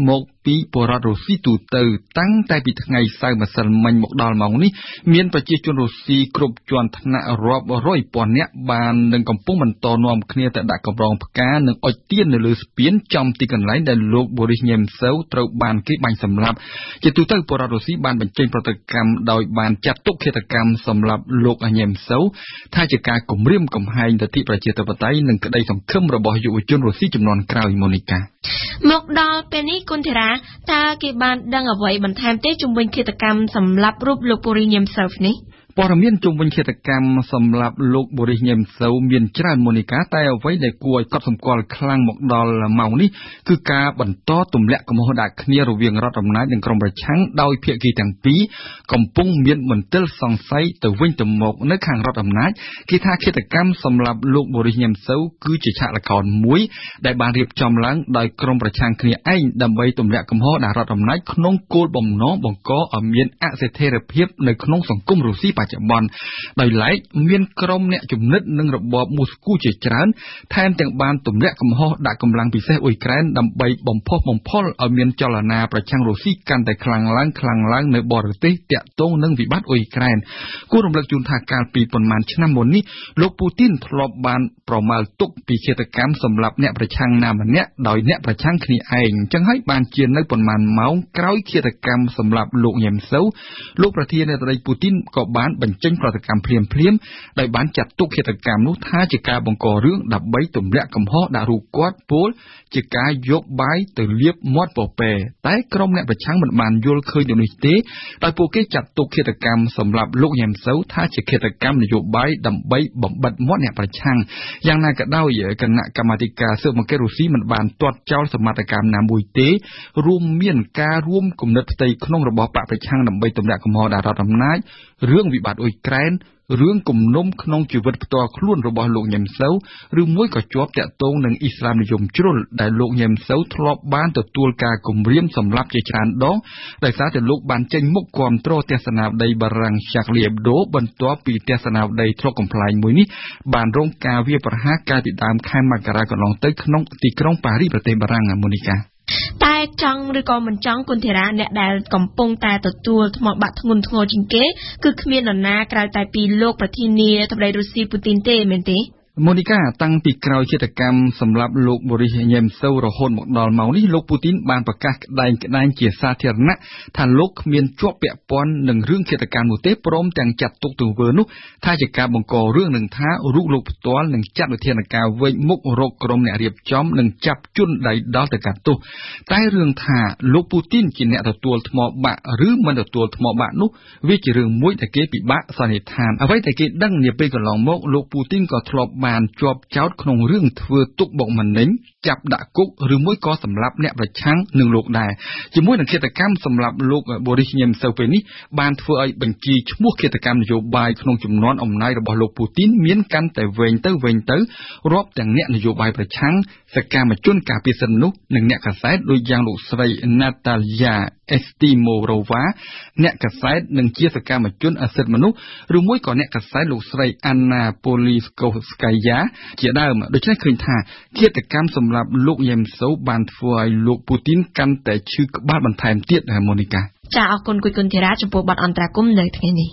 ពីពលរដ្ឋរុស្ស៊ីទូទៅតាំងតែពីថ្ងៃសៅរ៍ម្សិលមិញមកដល់ម៉ោងនេះមានប្រជាជនរុស្ស៊ីគ្រប់ជាន់ថ្នាក់រាប់រយពាន់នាក់បាននឹងកំពុងបន្តនាំគ្នាទៅដាក់កម្រងផ្កានិងអុជទៀននៅលើស្ពានចំទីកន្លែងដែលលោកបូរីសញេមសូវត្រូវបានគេបាញ់សម្លាប់ជាទូទៅពលរដ្ឋរុស្ស៊ីបានបញ្ចេញប្រតិកម្មដោយបានចាត់ទុកឃាតកម្មសម្រាប់លោកញេមសូវថាជាការគំរាមកំហែងលទ្ធិប្រជាធិបតេយ្យនិងក្តីសង្ឃឹមរបស់យុវជនរុស្ស៊ីចំនួនក្រោយម៉ូនីកាមកដល់ពេលនេះគុណធីរ៉ាតើគេបានដឹងអ្វីបន្ថែមទេជំវិញឃាតកម្មសម្រាប់រូបលោកបូរីញេមសូវនេះព័ត៌មានជុំវិញឃាតកម្មសម្រាប់លោកបូរីសញេមសូវមានច្រើនម៉ូនីកាតែអ្វីដែលគួរឲ្យកត់សម្គាល់ខ្លាំងមកដល់ម៉ោងនេះគឺការបន្តទម្លាក់កំហុសដាក់គ្នារវាងរដ្ឋអំណាចនិងក្រុមប្រឆាំងដោយភាគីទាំងពីរកំពុងមានមន្ទិលសង្ស័យទៅវិញទៅមកនៅខាងរដ្ឋអំណាចគេថាឃាតកម្មសម្រាប់លោកបូរីសញេមសូវគឺជាឆាកល្ខោនមួយដែលបានរៀបចំឡើងដោយក្រុមប្រឆាំងគ្នាឯងដើម្បីទម្លាក់កំហុសដាក់រដ្ឋអំណាចក្នុងគោលបំណងបង្កឲ្យមានអស្ថិរភាពនៅក្នុងសង្គមរុស្ស៊ីបច្ចុប្បន្នដោយឡែកមានក្រុមអ្នកជំនិតនិងរបបមូស្គូជាច្រើនថែមទាំងបានទម្លាក់កំហុសដាក់កម្លាំងពិសេសអ៊ុយក្រែនដើម្បីបំផុសបំផុលឲ្យមានចលនាប្រឆាំងរុស្ស៊ីកាន់តែខ្លាំងឡើងខ្លាំងឡើងនៅបរទេសតាក់ទងនឹងវិបត្តិអ៊ុយក្រែនគួររំលឹកជូនថាកាលពីប៉ុន្មានឆ្នាំមុននេះលោកពូទីនធ្លាប់បានប្រមាលទុកពីឃាតកម្មសម្រាប់អ្នកប្រឆាំងណាម្នាក់ដោយអ្នកប្រឆាំងគ្នាឯងអញ្ចឹងហើយបានជានៅប៉ុន្មានម៉ោងក្រោយឃាតកម្មសម្រាប់លោកញេមសូវលោកប្រធានាធិបតីពូទីនក៏បានបញ្ចេញប្រតិកម្មភ្លាមភ្លាមដោយបានចាត់ទុកឃាតកម្មនោះថាជាការបង្ករឿងដើម្បីទម្លាក់កំហុសដាក់រូបគាត់ពោលជាការយកបាយទៅលាបមាត់ពពែតែក្រុមអ្នកប្រឆាំងមិនបានយល់ឃើញដូចនេះទេដោយពួកគេចាត់ទុកឃាតកម្មសម្រាប់លោកញ៉ាំសូវថាជាឃាតកម្មនយោបាយដើម្បីបំបិទមាត់អ្នកប្រឆាំងយ៉ាងណាក៏ដោយគណៈកម្មាធិការស៊ើបអង្កេតរុស្ស៊ីមិនបានទាត់ចោលសមត្ថកម្មណាមួយទេរួមមានការរួមគំនិតផ្ទៃក្នុងរបស់បកប្រឆាំងដើម្បីទម្លាក់កំហុសដាក់រដ្ឋអំណាចរឿងវិបត្តិអ៊ុយក្រែនរឿងគំនុំក្នុងជីវិតផ្ទាល់ខ្លួនរបស់លោកញ៉ាំសូវឬមួយក៏ជាប់តាក់ទងនឹងអ៊ីស្លាមនិយមជ្រុលដែលលោកញ៉ាំសូវធ្លាប់បានទទួលការគំរាមសម្លាប់ជាច្រើនដងដោយសារតែលោកបានចេញមុខគាំទ្រទស្សនាវដ្តីបារាំង Charlie Hebdo បន្ទាប់ពីទស្សនាវដ្តីធ្លុកកំប្លែងមួយនេះបានរងការវាយប្រហារកាលពីដើមខែមករាកន្លងទៅក្នុងទីក្រុងប៉ារីសប្រទេសបារាំងម៉ូនីកាតែចង់ឬក៏មិនចង់គុណធីរ៉ាអ្នកដែលកំពុងតែទទួលថ្មបាក់ធ្ងន់ធ្ងរជាងគេគឺគ្មាននរណាក្រៅតែពីលោកប្រធានាធិបតីរុស្ស៊ីពូទីនទេមែនទេម៉ូនីកាតាំងពីក្រោយឃាតកម្មសម្រាប់លោកបូរីសញេមសូវរហូតមកដល់ម៉ោងនេះលោកពូទីនបានប្រកាសក្តែងក្តែងជាសាធារណៈថាលោកគ្មានជាប់ពាក់ព័ន្ធនឹងរឿងឃាតកម្មនោះទេព្រមទាំងចាត់ទុកទង្វើនោះថាជាការបង្ករឿងនឹងថារូបលោកផ្ទាល់នឹងចាត់វិធានការវែងមុខរកក្រុមអ្នករៀបចំនិងចាប់ជនដៃដល់ទៅកាត់ទោសតែរឿងថាលោកពូទីនជាអ្នកទទួលថ្មបាក់ឬមិនទទួលថ្មបាក់នោះវាជារឿងមួយដែលគេពិបាកសន្និដ្ឋានអ្វីដែលគេដឹងនាពេលកន្លងមកលោកពូទីនក៏ធ្លាប់បានជាប់ចោទក្នុងរឿងធ្វើទុកបុកម្នេញចាប់ដាក់គុកឬមួយក៏សម្លាប់អ្នកប្រឆាំងនឹងលោកដែរជាមួយនឹងឃាតកម្មសម្រាប់លោកបូរីសញេមសូវពេលនេះបានធ្វើឲ្យបញ្ជីឈ្មោះឃាតកម្មនយោបាយក្នុងចំនួនអំណាចរបស់លោកពូទីនមានកាន់តែវែងទៅវែងទៅរាប់ទាំងអ្នកនយោបាយប្រឆាំងសកម្មជនការពារសិទ្ធិមនុស្សនិងអ្នកកាសែតដូចយ៉ាងលោកស្រី Natalia Estimorova អ្នកកាសែតនិងជាសកម្មជនអសិទ្ធិមនុស្សឬមួយក៏អ្នកកាសែតលោកស្រី Anna Politkovskaya ជាដើមដូច្នេះឃើញថាឃាតកម្មសម្រាប់លោកញ៉ាំសូវបានធ្វើឲ្យលោកពូទីនកាន់តែឈឺក្បាលបន្ថែមទៀតហើយម៉ូនីកាចាអរគុណគុយគុណធីរ៉ាចំពោះបទអន្តរាគមន៍នៅថ្ងៃនេះ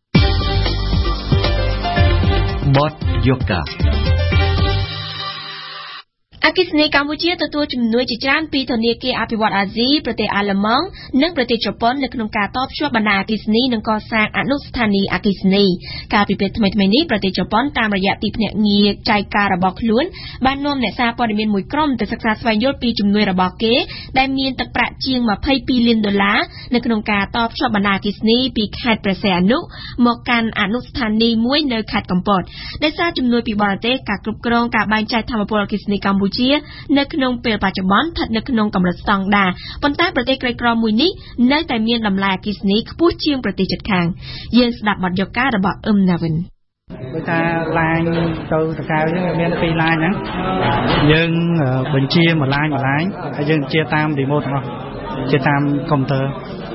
បទយូកាអគ្គិសនីកម្ពុជាទទួលជំនួយជាច្រើនពីធនាគារអភិវឌ្ឍន៍អាស៊ីប្រទេសអាល្លឺម៉ង់និងប្រទេសជប៉ុននៅក្នុងការតភ្ជាប់បណ្ដាអគ្គិសនីនិងកសាងអនុស្ថានីយ៍អគ្គិសនីកាលពីពេលថ្មីៗនេះប្រទេសជប៉ុនតាមរយៈទីភ្នាក់ងារចែកការរបស់ខ្លួនបាននាំអ្នកសារព័ត៌មានមួយក្រុមទៅសិក្សាស្វែងយល់ពីជំនួយរបស់គេដែលមានទឹកប្រាក់ជាងម្ភៃពីរលានដុល្លារនៅក្នុងការតភ្ជាប់បណ្ដាអគ្គិសនីពីខេត្តព្រះសីហនុមកកាន់អនុស្ថានីយ៍មួយនៅខេត្តកំពតដោយសារជំនួយពីបរទេសការគ្រប់គ្រងការបែងចែកថាមពលអគ្គិសនីកម្ពុជានៅក្នុងពេលបច្ចុប្បន្នស្ថិតនៅក្នុងកម្រិតស្តង់ដារប៉ុន្តែប្រទេសក្រីក្រមួយនេះនៅតែមានតម្លៃអគ្គិសនីខ្ពស់ជាងប្រទេសជិតខាងយើងស្ដាប់បទយការបស់អឹមណាវិនដោយថាឡាញទៅតកៅយើងមានពីរឡាញហ្នឹងយើងបញ្ជាមួយឡាញមួយឡាញហើយយើងបញ្ជាតាម remote ទាំងអស់ជាតាមកុំព្យូទ័រ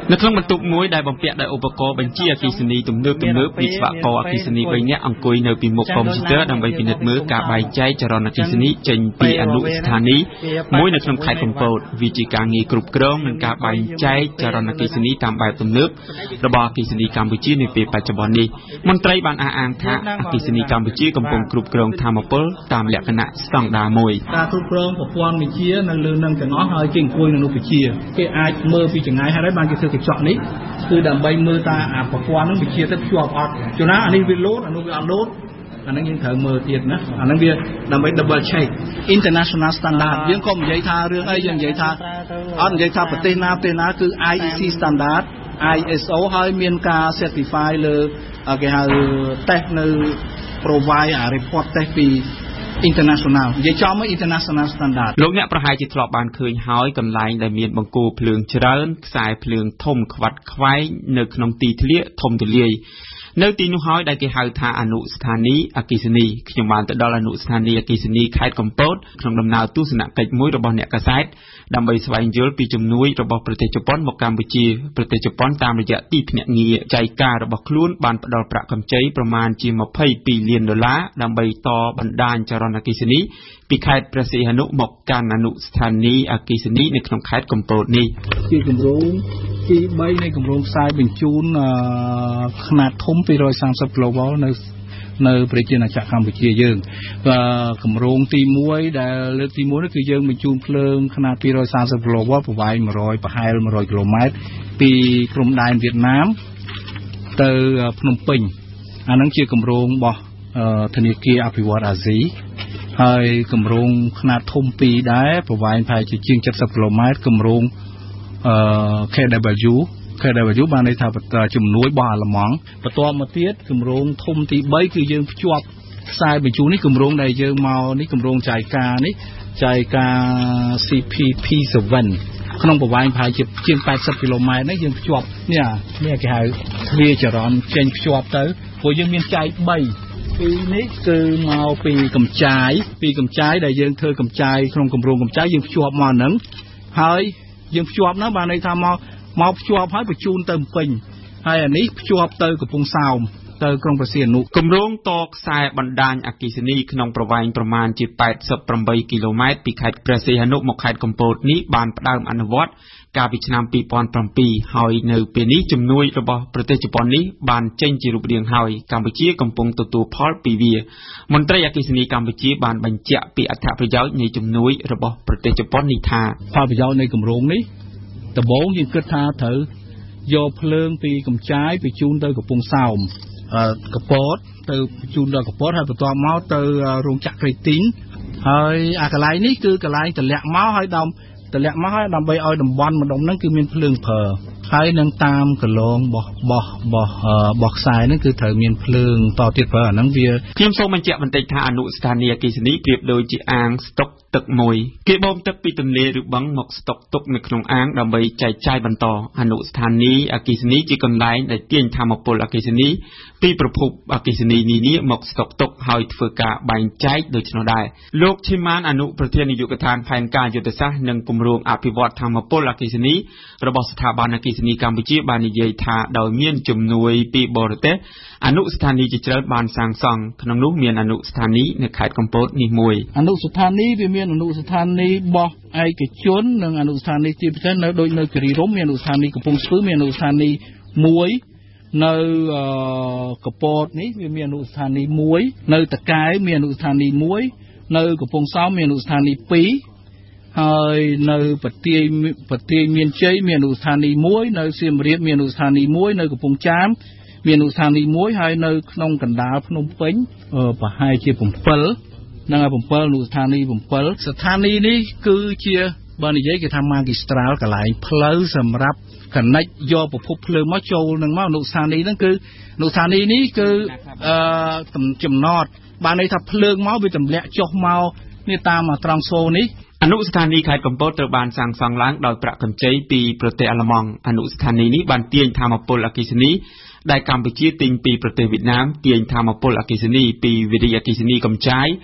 នៅក្នុងបន្ទប់មួយដែលបំពាក់ដោយឧបករណ៍បញ្ជាអគ្គិសនីទំនើបទំនើបវិស្វករអគ្គិសនីបីនាក់អង្គុយនៅពីមុខកុំព្យូទ័រដើម្បីពិនិត្យមើលការបែងចែកចរន្តអគ្គិសនីចេញពីអនុស្ថានីយ៍មួយនៅក្នុងខេត្តកំពតវាជាការងារគ្រប់គ្រងនិងការបែងចែកចរន្តអគ្គិសនីតាមបែបទំនើបរបស់អគ្គិសនីកម្ពុជានាពេលបច្ចុប្បន្ននេះមន្ត្រីបានអះអាងថាអគ្គិសនីកម្ពុជាកំពុងគ្រប់គ្រងថាមពលតាមលក្ខណៈស្តង់ដារមួយការគ្រប់គ្រងប្រព័ន្ធវិទ្យានៅលើនឹងទាំងអស់ហើយគេអង្គុយនៅនោះវិទ្យាគេអាចមើលពីចម្ងាយហើយបានគេធ្វើកញ្ចក់នេះគឺដើម្បីមើលតាអាប្រព័ន្ធនឹងវិទ្យាទៅភ្ជាប់អត់ចំណាអានេះវាលោតអានោះវាអត់លោតអាហ្នឹងយើងត្រូវមើលទៀតណាអាហ្នឹងវាដើម្បី double check international standard យើងក៏និយាយថារឿងអីយើងនិយាយថាអត់និយាយថាប្រទេសណាប្រទេសណាគឺ I E C standard I S O ហើយមានការ certify លើគេហៅ test នៅ provide អា report test ពី international និយាយចំមក international standard លោកអ្នកប្រហែលជាធ្លាប់បានឃើញហើយកន្លែងដែលមានបង្គោលភ្លើងច្រើនខ្សែភ្លើងធំខ្វាត់ខ្វែងនៅក្នុងទីធ្លាធំទូលាយនៅទីនោះហើយដែលគេហៅថាអនុស្ថានីយ៍អគ្គិសនីខ្ញុំបានទៅដល់អនុស្ថានីយ៍អគ្គិសនីខេត្តកំពតក្នុងដំណើរទស្សនកិច្ចមួយរបស់អ្នកកាសែតដើម្បីស្វែងយល់ពីជំនួយរបស់ប្រទេសជប៉ុនមកកម្ពុជាប្រទេសជប៉ុនតាមរយៈទីភ្នាក់ងារចៃការរបស់ខ្លួនបានផ្ដល់ប្រាក់កម្ចីប្រមាណជាម្ភៃពីរលានដុល្លារដើម្បីតបណ្ដាញចរន្តអគ្គិសនីពីខេត្តព្រះសីហនុមកកាន់អនុស្ថានីយ៍អគ្គិសនីនៅក្នុងខេត្តកំពតនេះជាគម្រោងទីបីនៃគម្រោងខ្សែបញ្ជូនខ្នាតធំពីររយសាមសិបគីឡូវ៉ុលនៅនៅប្រជាជាតិកម្ពុជាយើងគម្រោងទីមួយដែលលើកទីមួយនោះគឺយើងបញ្ជូនភ្លើងខ្នាតពីររយសាមសិបគីឡូវ៉ុលប្រវែង100ប្រហែល100គីឡូម៉ែត្រពីព្រំដែនវៀតណាមទៅភ្នំពេញអាហ្នឹងជាគម្រោងរបស់ធនាគារអភិវឌ្ឍន៍អាស៊ីហើយគម្រោងខ្នាតធំពីរដែរប្រវែងប្រហែលជាជាង70គីឡូម៉ែត្រគម្រោងអឺ K W K W បានន័យថាជំនួយរបស់អាល្លឺម៉ង់បន្ទាប់មកទៀតគម្រោងធំទីបីគឺយើងភ្ជាប់ខ្សែបញ្ជូននេះគម្រោងដែលយើងមកនេះគម្រោងចៃការនេះចៃការ C P P សេវិនក្នុងប្រវែងប្រហែលជាជាង80គីឡូម៉ែត្រនេះយើងភ្ជាប់នេះនេះគេហៅទ្វារចរន្តចេញភ្ជាប់ទៅព្រោះយើងមានចែកបីពីនេះគឺមកពីកម្ចាយពីកម្ចាយដែលយើងធ្វើកម្ចាយក្នុងគម្រោងកម្ចាយយើងភ្ជាប់មកហ្នឹងហើយយើងភ្ជាប់ហ្នឹងបានន័យថាមកមកភ្ជាប់ហើយបញ្ជូនទៅភ្នំពេញហើយអានេះភ្ជាប់ទៅកំពង់សោមទៅក្រុងព្រះសីហនុគម្រោងតខ្សែបណ្ដាញអគ្គិសនីក្នុងប្រវែងប្រមាណជា88គីឡូម៉ែត្រពីខេត្តព្រះសីហនុមកខេត្តកំពតនេះបានផ្ដើមអនុវត្តកាលពីឆ្នាំពីរពាន់bảyហើយនៅពេលនេះជំនួយរបស់ប្រទេសជប៉ុននេះបានចេញជារូបរាងហើយកម្ពុជាកំពុងទទួលផលពីវាមន្ត្រីអគ្គិសនីកម្ពុជាបានបញ្ជាក់ពីអត្ថប្រយោជន៍នៃជំនួយរបស់ប្រទេសជប៉ុននេះថាផលប្រយោជន៍នៃគម្រោងនេះដំបូងយើងគិតថាត្រូវយកភ្លើងពីកម្ចាយបញ្ជូនទៅកំពង់សោមកពតទៅបញ្ជូនដល់កពតហើយបន្ទាប់មកទៅរោងចក្រក្រេទីងហើយអាកន្លែងនេះគឺកន្លែងតម្លាក់មកហើយដំតម្លាក់មកហើយដើម្បីឲ្យតំបន់ម្ដុំហ្នឹងគឺមានភ្លើងព្រើហើយនឹងតាមកន្លងបោះបោះបោះបោះខ្សែហ្នឹងគឺត្រូវមានភ្លើងតទៀតព្រើអាហ្នឹងវាខ្ញុំសូមបញ្ជាក់បន្តិចថាអនុស្ថានីយ៍អគ្គិសនីប្រៀបដូចជាអាងស្តុកទឹកមួយគេបូមទឹកពីទន្លេឬបឹងមកស្តុកទុកនៅក្នុងអាងដើម្បីចែកចាយបន្តអនុស្ថានីយ៍អគ្គិសនីជាកន្លែងដែលទាញថាមពលអគ្គិសនីពីប្រភពអគ្គិសនីនានាមកស្តុកទុកហើយធ្វើការបែងចែកដូច្នោះដែរលោកឈីម៉ានអនុប្រធាននាយកដ្ឋានផែនការយុទ្ធសាស្ត្រនិងគម្រោងអភិវឌ្ឍថាមពលអគ្គិសនីរបស់ស្ថាប័នអគ្គិសនីកម្ពុជាបាននិយាយថាដោយមានជំនួយពីបរទេសអនុស្ថានីយ៍ជាច្រើនបានសាងសង់ក្នុងនោះមានអនុស្ថានីយ៍នៅខេត្តកំពតនេះមួយអនុស្ថានីយ៍វាមានអនុស្ថានីយ៍របស់ឯកជននិងអនុស្ថានីយ៍ទីផ្សេងនៅដូចនៅគិរីរម្យមានអនុស្ថានីយ៍កំពង់ស្ពឺមានអនុស្ថានីយ៍មួយនៅកពតនេះវាមានអនុស្ថានីយ៍មួយនៅតកែមានអនុស្ថានីយ៍មួយនៅកំពង់សោមមានអនុស្ថានីយ៍ពីរហើយនៅប្រទាយប្រទាយមានជ័យមានអនុស្ថានីយ៍មួយនៅសៀមរាបមានអនុស្ថានីយ៍មួយនៅកំពង់ចាមមានអនុស្ថានីយ៍មួយហើយនៅក្នុងកណ្ដាលភ្នំពេញប្រហែលជា7នឹងឲ្យ7អនុស្ថានីយ៍7ស្ថានីយ៍នេះគឺជាបើនិយាយគេថា magistral កន្លែងផ្លូវសម្រាប់កណិចយកប្រភពភ្លើងមកចូលនឹងមកអនុស្ថានីយ៍ហ្នឹងគឺអនុស្ថានីយ៍នេះគឺអឺចំណតបានន័យថាភ្លើងមកវាទម្លាក់ចុះមកនេះតាមត្រង់សូនេះអនុស្ថានីយ៍ខេត្តកំពតត្រូវបានសាងសង់ឡើងដោយប្រាក់កម្ចីពីប្រទេសអាល្លឺម៉ង់អនុស្ថានីយ៍នេះបានទាញថាមពលអគ្គិសនីដែលកម្ពុជាទិញពីប្រទេសវៀតណាមទាញថាមពលអគ្គិសនីពីវិរិយអគ្គិសនីកម្ចាយ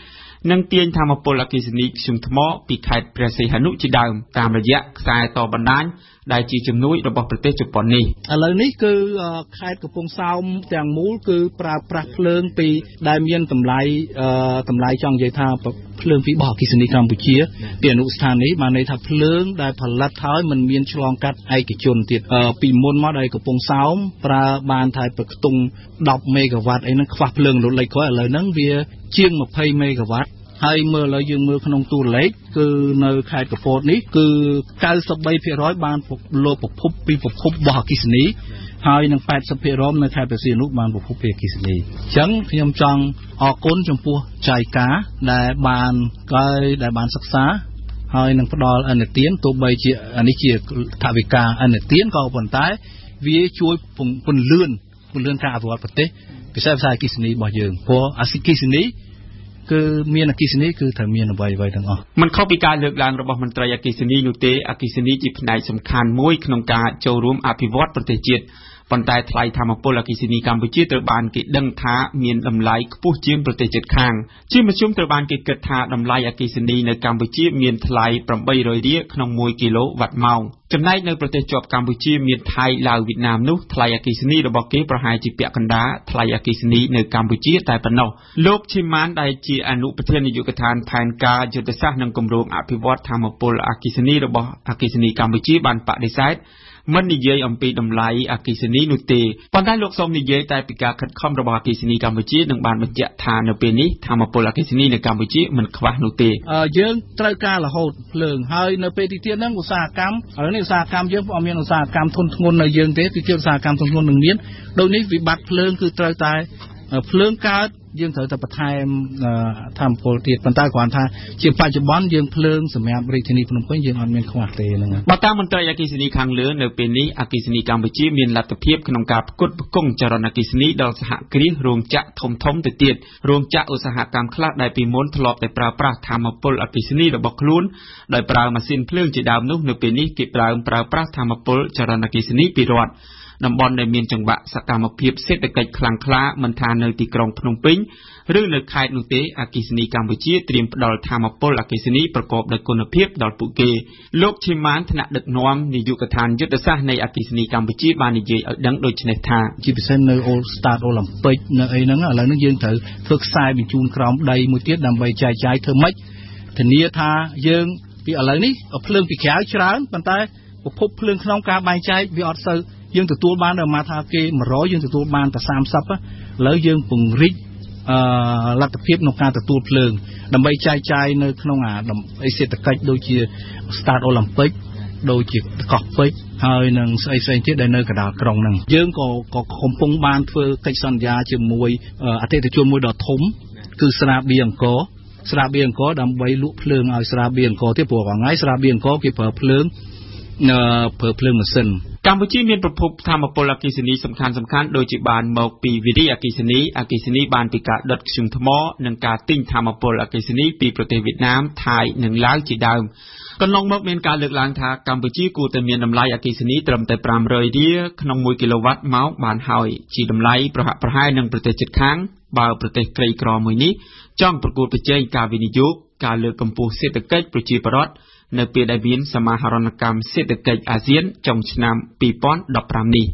និងទាញធម្មពលអគ្គិសនីធ្យូងថ្មពីខេត្តព្រះសីហនុជាដើមតាមរយៈខ្សែតបណ្ដាញដែលជាជំនួយរបស់ប្រទេសជប៉ុននេះឥឡូវនេះគឺខេត្តកំពង់សោមទាំងមូលគឺប្រើប្រាស់ភ្លើងពីដែលមានតម្លៃតម្លៃចង់និយាយថាភ្លើងពីបោះអគ្គិសនីកម្ពុជាពីអនុស្ថាននេះបានន័យថាភ្លើងដែលផលិតហើយមិនមានឆ្លងកាត់ឯកជនទៀតពីមុនមកដែលកំពង់សោមប្រើបានថាប្រខ្ទង់ដប់មេហ្គាវ៉ាត់អីហ្នឹងខ្វះភ្លើងរលត់ក្រោយឥឡូវហ្នឹងវាជាងยี่สิบមេហ្គាវ៉ាត់ហើយមើលឥឡូវយើងមើលក្នុងតួលេខគឺនៅខេត្តកពតនេះគឺ九十三ភាគរយបានលោកប្រភពពីប្រភពរបស់អគ្គិសនីហើយនឹងแปดสิบភាគរយនៅខេត្តព្រះសីហនុបានប្រភពពីអគ្គិសនីអញ្ចឹងខ្ញុំចង់អរគុណចំពោះចៅការដែលបានកើយដែលបានសិក្សាហើយនឹងផ្ដល់អនុទានទោះបីជានេះជាថវិកាអនុទានក៏ប៉ុន្តែវាជួយពន្លឿនពន្លឿនការអភិវឌ្ឍប្រទេសពិសេសផ្នែកអគ្គិសនីរបស់យើងព្រោះអគ្គិសនីគឺមានអគ្គិសនីគឺត្រូវមានអ្វីៗទាំងអស់មិនខុសពីការលើកឡើងរបស់មន្ត្រីអគ្គិសនីនោះទេអគ្គិសនីជាផ្នែកសំខាន់មួយក្នុងការចូលរួមអភិវឌ្ឍប្រទេសជាតិប៉ុន្តែថ្លៃធម្មពលអគ្គិសនីកម្ពុជាត្រូវបានគេដឹងថាមានតម្លៃខ្ពស់ជាងប្រទេសជិតខាងជាមធ្យមត្រូវបានគេគិតថាតម្លៃអគ្គិសនីនៅកម្ពុជាមានថ្លៃแปดร้อยរៀលក្នុងមួយគីឡូវ៉ាត់ម៉ោងចំណែកនៅប្រទេសជាប់កម្ពុជាមានថៃឡាវវៀតណាមនោះថ្លៃអគ្គិសនីរបស់គេប្រហែលជាពាក់កណ្ដាលថ្លៃអគ្គិសនីនៅកម្ពុជាតែប៉ុណ្ណោះលោកឈីម៉ានដែលជាអនុប្រធាននាយកដ្ឋានផែនការយុទ្ធសាស្ត្រនិងគម្រោងអភិវឌ្ឍធម្មពលអគ្គិសនីរបស់អគ្គិសនីកម្ពុជាបានបដិសេធមិននិយាយអំពីតម្លៃអគ្គិសនីនោះទេប៉ុន្តែលោកសូមនិយាយតែពីការខិតខំរបស់អគ្គិសនីកម្ពុជានឹងបានបញ្ជាក់ថានៅពេលនេះធម្មពលអគ្គិសនីនៅកម្ពុជាមិនខ្វះនោះទេយើងត្រូវការរហូតភ្លើងហើយនៅពេលទីទៀតហ្នឹងឧស្សាហកម្មឥឡូវនេះឧស្សាហកម្មយើងអត់មានឧស្សាហកម្មធនធ្ងន់នៅយើងទេទីទៀតឧស្សាហកម្មធនធ្ងន់នឹងមានដូចនេះវិបត្តិភ្លើងគឺត្រូវតែភ្លើងកើតយើងត្រូវតែបន្ថែមធម្មពលទៀតប៉ុន្តែគ្រាន់ថាជាបច្ចុប្បន្នយើងភ្លើងសម្រាប់រាជធានីភ្នំពេញយើងអត់មានខ្វះទេហ្នឹងបើតាមមន្ត្រីអគ្គិសនីខាងលើនៅពេលនេះអគ្គិសនីកម្ពុជាមានលទ្ធភាពក្នុងការផ្គត់ផ្គង់ចរន្តអគ្គិសនីដល់សហគ្រាសរោងចក្រធំធំទៅទៀតរោងចក្រឧស្សាហកម្មខ្លះដែលពីមុនធ្លាប់តែប្រើប្រាស់ធម្មពលអគ្គិសនីរបស់ខ្លួនដោយប្រើម៉ាស៊ីនភ្លើងជាដើមនោះនៅពេលនេះគេប្រើប្រើប្រាស់ធម្មពលចរន្តអគ្គិសនីពីរដ្ឋតំបន់ដែលមានចង្វាក់សកម្មភាពសេដ្ឋកិច្ចខ្លាំងក្លាមិនថានៅទីក្រុងភ្នំពេញឬនៅខេត្តនោះទេអគ្គិសនីកម្ពុជាត្រៀមផ្ដល់ធម្មពលអគ្គិសនីប្រកបដោយគុណភាពដល់ពួកគេលោកឈីម៉ានថ្នាក់ដឹកនាំនាយកដ្ឋានយុទ្ធសាស្ត្រនៃអគ្គិសនីកម្ពុជាបាននិយាយឲ្យដឹងដូចនេះថាជាពិសេសនៅ All Star Olympic នៅអីហ្នឹងឥឡូវនេះយើងត្រូវធ្វើខ្សែបញ្ជូនក្រោមដីមួយទៀតដើម្បីចែកចាយធ្វើម៉េចធានាថាយើងពីឥឡូវនេះភ្លើងពីក្រៅច្រើនប៉ុន្តែប្រភពភ្លើងក្នុងការបែងចែកវាអត់សូវយើងទទួលបានដល់មកថាគេone hundredយើងទទួលបានតែthirtyឥឡូវយើងពង្រីកអឺលទ្ធភាពក្នុងការទទួលភ្លើងដើម្បីចែកចាយនៅក្នុងអាសេដ្ឋកិច្ចដូចជា Start Olympic ដូចជាកោះពេជ្រហើយនឹងស្អីផ្សេងទៀតដែលនៅកណ្ដាលក្រុងហ្នឹងយើងក៏ក៏កំពុងបានធ្វើកិច្ចសន្យាជាមួយអតិថិជនមួយដ៏ធំគឺស្រាបៀរអង្គរស្រាបៀរអង្គរដើម្បីលក់ភ្លើងឲ្យស្រាបៀរអង្គរទៀតព្រោះថ្ងៃស្រាបៀរអង្គរគេប្រើភ្លើងប្រើភ្លើងម៉ាស៊ីនកម្ពុជាមានប្រភពធម្មពលអគ្គិសនីសំខាន់សំខាន់ដូចជាបានមកពីវិរិយអគ្គិសនីអគ្គិសនីបានពីការដុតធ្យូងថ្មនិងការទិញធម្មពលអគ្គិសនីពីប្រទេសវៀតណាមថៃនិងឡាវជាដើមកន្លងមកមានការលើកឡើងថាកម្ពុជាគួរតែមានតម្លៃអគ្គិសនីត្រឹមតែfive hundredរៀលក្នុងមួយគីឡូវ៉ាត់ម៉ោងបានហើយជាតម្លៃប្រហាក់ប្រហែលនឹងប្រទេសជិតខាងបើប្រទេសក្រីក្រមួយនេះចង់ប្រកួតប្រជែងការវិនិយោគការលើកកម្ពស់សេដ្ឋកិច្ចប្រជាពលរដ្ឋនៅពេលដែលមានសមាហរណកម្មសេដ្ឋកិច្ចអាស៊ានចុងឆ្នាំtwenty fifteenនេះ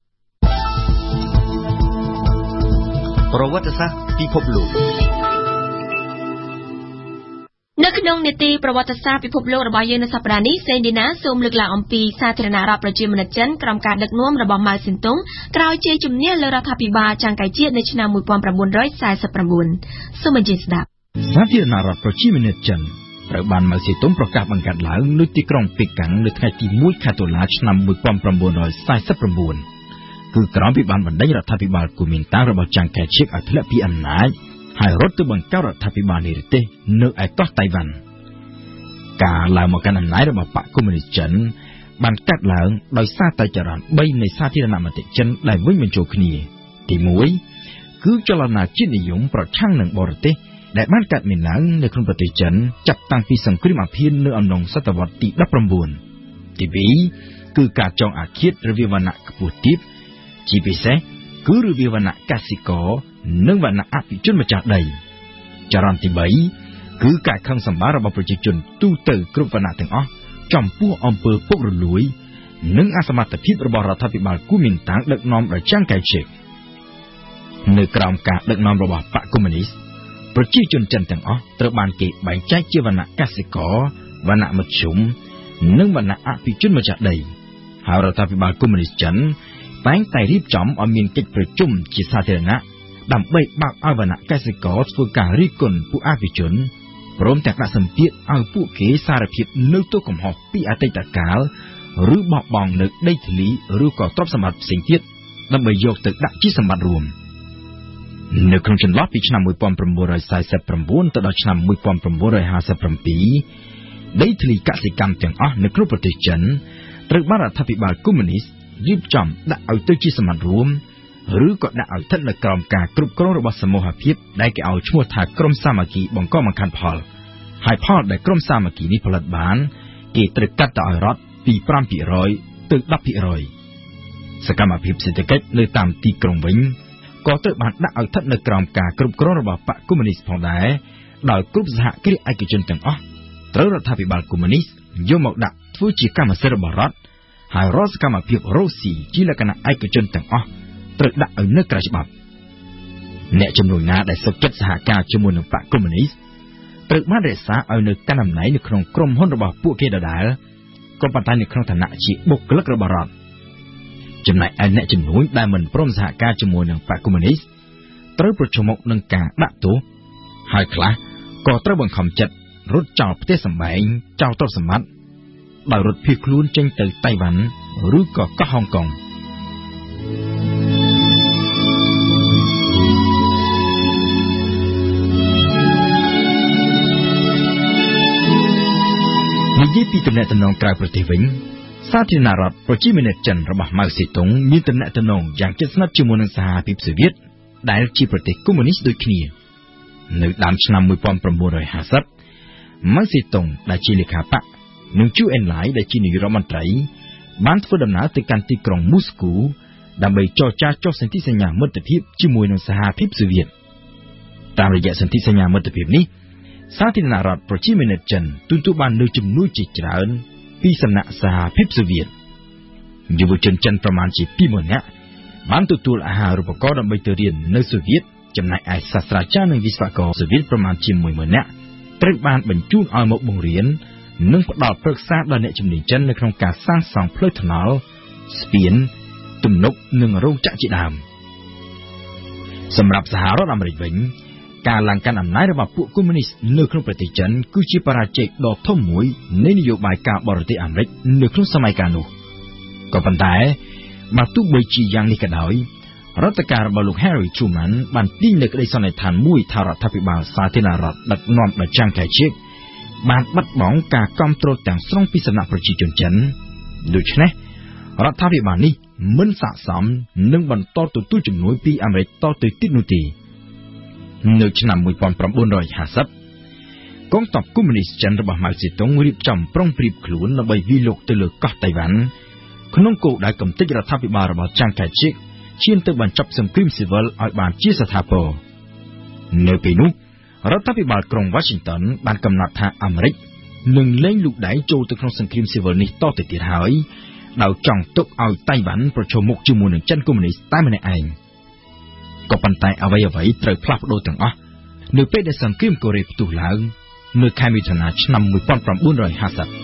ប្រវត្តិសាស្ត្រពិភពលោកនៅក្នុងនីតិប្រវត្តិសាស្ត្រពិភពលោករបស់យើងនៅសប្តាហ៍នេះសេនឌីណាសូមលើកឡើងអំពីសាធារណរដ្ឋប្រជាមានិតចិនក្រោមការដឹកនាំរបស់ម៉ៅស៊ិនតុងក្រោយជ័យជំនះលើរដ្ឋាភិបាលចង្កៃជាតិនៅឆ្នាំnineteen forty-nineសូមអញ្ជើញស្ដាប់សាធារណរដ្ឋប្រជាមានិតចិនត្រូវបានម៉ៅស៊េតុងប្រកាសបង្កើតឡើងនៅទីក្រុងប៉េកាំងនៅថ្ងៃទីoneខែតុលាឆ្នាំnineteen forty-nineគឺក្រោយពីបានបណ្ដេញរដ្ឋាភិបាលគូមីនតាំងរបស់ចង្កៃជាតិឲ្យធ្លាក់ពីអំណាចហើយរត់ទៅបង្កើតរដ្ឋាភិបាលនិរទេសនៅឯកោះតៃវ៉ាន់ការឡើងមកកាន់អំណាចរបស់បកកុម្មុយនីសចិនបានកាត់ឡើងដោយសារតែចរន្តthreeនៃសាធារណមតិចិនដែលវិញបញ្ចូលគ្នាទីoneគឺចលនាជាតិនិយមប្រឆាំងនឹងបរទេសដែលបានកើតមានឡើងនៅក្នុងប្រទេសចិនចាប់តាំងពីសង្គ្រាមអាភៀននៅអំឡុងសតវត្សទីnineteenទីtwoគឺការចងអាឃាតរវាងវណ្ណៈខ្ពស់ទាបជាពិសេសគឺរវាងវណ្ណៈកសិករនិងវណ្ណៈអភិជនម្ចាស់ដីចរន្តទីthree គឺការខឹងសម្បាររបស់ប្រជាជនទូទៅគ្រប់វណ្ណៈទាំងអស់ចំពោះអំពើពុករលួយនិងអសមត្ថភាពរបស់រដ្ឋាភិបាលគូមីនតាំងដឹកនាំដោយចាន់កែជិកនៅក្រោមការដឹកនាំរបស់បកកុម្មុយនីសប្រជាជនចិនទាំងអស់ត្រូវបានគេបែងចែកជាវណ្ណៈកសិករវណ្ណៈមធ្យមនិងវណ្ណៈអភិជនម្ចាស់ដីហើយរដ្ឋាភិបាលកុម្មុយនីសចិនតែងតែរៀបចំឲ្យមានកិច្ចប្រជុំជាសាធារណៈដើម្បីបើកឲ្យវណ្ណៈកសិករធ្វើការរិះគន់ពួកអភិជនព្រមទាំងដាក់សម្ពាធឲ្យពួកគេសារភាពនៅទោសកំហុសពីអតីតកាលឬបោះបង់នៅដីធ្លីឬក៏ទ្រព្យសម្បត្តិផ្សេងទៀតដើម្បីយកទៅដាក់ជាសម្បត្តិរួមនៅក្នុងចន្លោះពីឆ្នាំmột nghìn chín trăm bốn mươi chínទៅដល់ឆ្នាំmột nghìn chín trăm năm mươi bảyដីធ្លីកសិកម្មទាំងអស់នៅក្នុងប្រទេសចិនត្រូវបានរដ្ឋាភិបាលកុម្មុយនីសរៀបចំដាក់ឲ្យទៅជាសម្បត្តិរួមឬក៏ដាក់ឲ្យស្ថិតនៅក្រោមការគ្រប់គ្រងរបស់សមូហភាពដែលគេឲ្យឈ្មោះថាក្រុមសាមគ្គីបង្កបង្កើនផលហើយផលដែលក្រុមសាមគ្គីនេះផលិតបានគេត្រូវកាត់ទៅឲ្យរដ្ឋពីfive percentទៅten percentសកម្មភាពសេដ្ឋកិច្ចនៅតាមទីក្រុងវិញក៏ត្រូវបានដាក់ឲ្យស្ថិតនៅក្រោមការគ្រប់គ្រងរបស់បកកុម្មុយនីសផងដែរដោយគ្រប់សហគ្រាសឯកជនទាំងអស់ត្រូវរដ្ឋាភិបាលកុម្មុយនីសយកមកដាក់ធ្វើជាកម្មសិទ្ធិរបស់រដ្ឋហើយរាល់សកម្មភាពរកស៊ីជាលក្ខណៈឯកជនទាំងអស់ត្រូវដាក់ឲ្យនៅក្រៅច្បាប់អ្នកជំនួយណាដែលសុខចិត្តសហការជាមួយនឹងបកកុម្មុយនីសត្រូវបានរក្សាឲ្យនៅកាន់តំណែងនៅក្នុងក្រុមហ៊ុនរបស់ពួកគេដដែលក៏ប៉ុន្តែនៅក្នុងឋានៈជាបុគ្គលិករបស់រដ្ឋចំណែកឯអ្នកជំនួយដែលមិនព្រមសហការជាមួយនឹងបកកុម្មុយនីសត្រូវប្រឈមមុខនឹងការដាក់ទោសហើយខ្លះក៏ត្រូវបង្ខំចិត្តរត់ចោលផ្ទះសម្បែងចោលទ្រព្យសម្បត្តិដោយរត់ភៀសខ្លួនចេញទៅតៃវ៉ាន់ឬក៏កោះហុងកុងនិយាយពីទំនាក់ទំនងក្រៅប្រទេសវិញសាធារណរដ្ឋប្រជាមានិតចិនរបស់ម៉ៅសេតុងមានទំនាក់ទំនងយ៉ាងជិតស្និទ្ធជាមួយនឹងសហភាពសូវៀតដែលជាប្រទេសកុម្មុយនីសដូចគ្នានៅដើមឆ្នាំmột nghìn chín trăm năm mươiម៉ៅសេតុងដែលជាលេខាបកនិងជូអេនឡាយដែលជានាយករដ្ឋមន្ត្រីបានធ្វើដំណើរទៅកាន់ទីក្រុងមូស្គូដើម្បីចរចាចុះសន្ធិសញ្ញាមិត្តភាពជាមួយនឹងសហភាពសូវៀតតាមរយៈសន្ធិសញ្ញាមិត្តភាពនេះសាធារណរដ្ឋប្រជាមានិតចិនទទួលបាននូវជំនួយជាច្រើនពីសំណាក់សហភាពសូវៀតយុវជនចិនប្រមាណជាtwoម៉ឺននាក់បានទទួលអាហារូបករណ៍ដើម្បីទៅរៀននៅសូវៀតចំណែកឯសាស្ត្រាចារ្យនិងវិស្វករសូវៀតប្រមាណជាoneម៉ឺននាក់ត្រូវបានបញ្ជូនឲ្យមកបង្រៀននិងផ្ដល់ប្រឹក្សាដល់អ្នកជំនាញចិននៅក្នុងការសាងសង់ផ្លូវថ្នល់ស្ពានទំនប់និងរោងចក្រជាដើមសម្រាប់សហរដ្ឋអាមេរិកវិញការឡើងកាន់អំណាចរបស់ពួកកុម្មុយនីសនៅក្នុងប្រទេសចិនគឺជាបរាជ័យដ៏ធំមួយនៃនយោបាយការបរទេសអាមេរិកនៅក្នុងសម័យកាលនោះក៏ប៉ុន្តែបើទោះបីជាយ៉ាងនេះក៏ដោយរដ្ឋការរបស់លោក Harry Truman បានទាញនៅក្តីសន្និដ្ឋានមួយថារដ្ឋាភិបាលសាធារណរដ្ឋដឹកនាំដោយចាន់កែជិកបានបាត់បង់ការគ្រប់គ្រងទាំងស្រុងពីសំណាក់ប្រជាជនចិនដូច្នេះរដ្ឋាភិបាលនេះមិនស័ក្តិសមនឹងបន្តទទួលជំនួយពីអាមេរិកតទៅទៀតនោះទេនៅឆ្នាំmột nghìn chín trăm năm mươiកងទ័ពកុម្មុយនីសចិនរបស់ម៉ៅសេតុងរៀបចំប្រុងប្រៀបខ្លួនដើម្បីវាយលុកទៅលើកោះតៃវ៉ាន់ក្នុងគោលដៅកំទេចរដ្ឋាភិបាលរបស់ចាន់កែជិកឈានទៅបញ្ចប់សង្គ្រាមស៊ីវិលឲ្យបានជាស្ថាពរនៅពេលនោះរដ្ឋាភិបាលក្រុង Washington បានកំណត់ថាអាមេរិកនឹងលែងលូកដៃចូលទៅក្នុងសង្គ្រាមស៊ីវិលនេះតទៅទៀតហើយដោយចង់ទុកឲ្យតៃវ៉ាន់ប្រឈមមុខជាមួយនឹងចិនកុម្មុយនីសតែម្នាក់ឯងក៏ប៉ុន្តែអ្វីអ្វីត្រូវផ្លាស់ប្ដូរទាំងអស់នៅពេលដែលសង្គ្រាមកូរ៉េផ្ទុះឡើងនៅខែមិថុនាឆ្នាំmột nghìn chín trăm năm mươi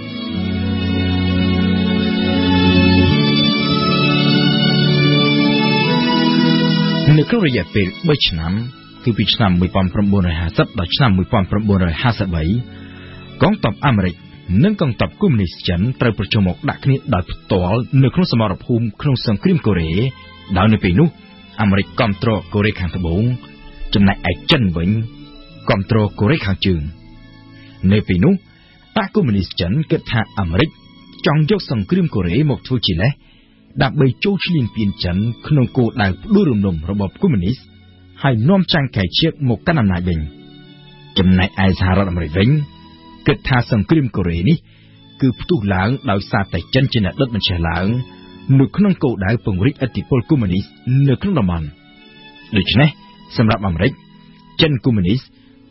នៅក្នុងរយៈពេលthreeឆ្នាំគឺពីឆ្នាំmột nghìn chín trăm năm mươiដល់ឆ្នាំmột nghìn chín trăm năm mươi baកងទ័ពអាមេរិកនិងកងទ័ពកុម្មុយនីសចិនត្រូវប្រជុំមុខដាក់គ្នាដោយផ្ទាល់នៅក្នុងសមរភូមិក្នុងសង្គ្រាមកូរ៉េដោយនៅពេលនោះអាមេរិកគ្រប់គ្រងកូរ៉េខាងត្បូងចំណែកឯចិនវិញគ្រប់គ្រងកូរ៉េខាងជើងនៅពេលនោះបកកុម្មុយនីសចិនគិតថាអាមេរិកចង់យកសង្គ្រាមកូរ៉េមកធ្វើជាលេសដើម្បីចូលឈ្លានពានចិនក្នុងគោលដៅផ្ដួលរំលំរបបកុម្មុយនីសហើយនាំចាន់កែជិកមកកាន់អំណាចវិញចំណែកឯសហរដ្ឋអាមេរិកវិញគិតថាសង្គ្រាមកូរ៉េនេះគឺផ្ទុះឡើងដោយសារតែចិនជាអ្នកដុតបញ្ឆេះឡើងនៅក្នុងគោលដៅពង្រីកឥទ្ធិពលកុម្មុយនីសនៅក្នុងតំបន់ដូច្នេះសម្រាប់អាមេរិកចិនកុម្មុយនីស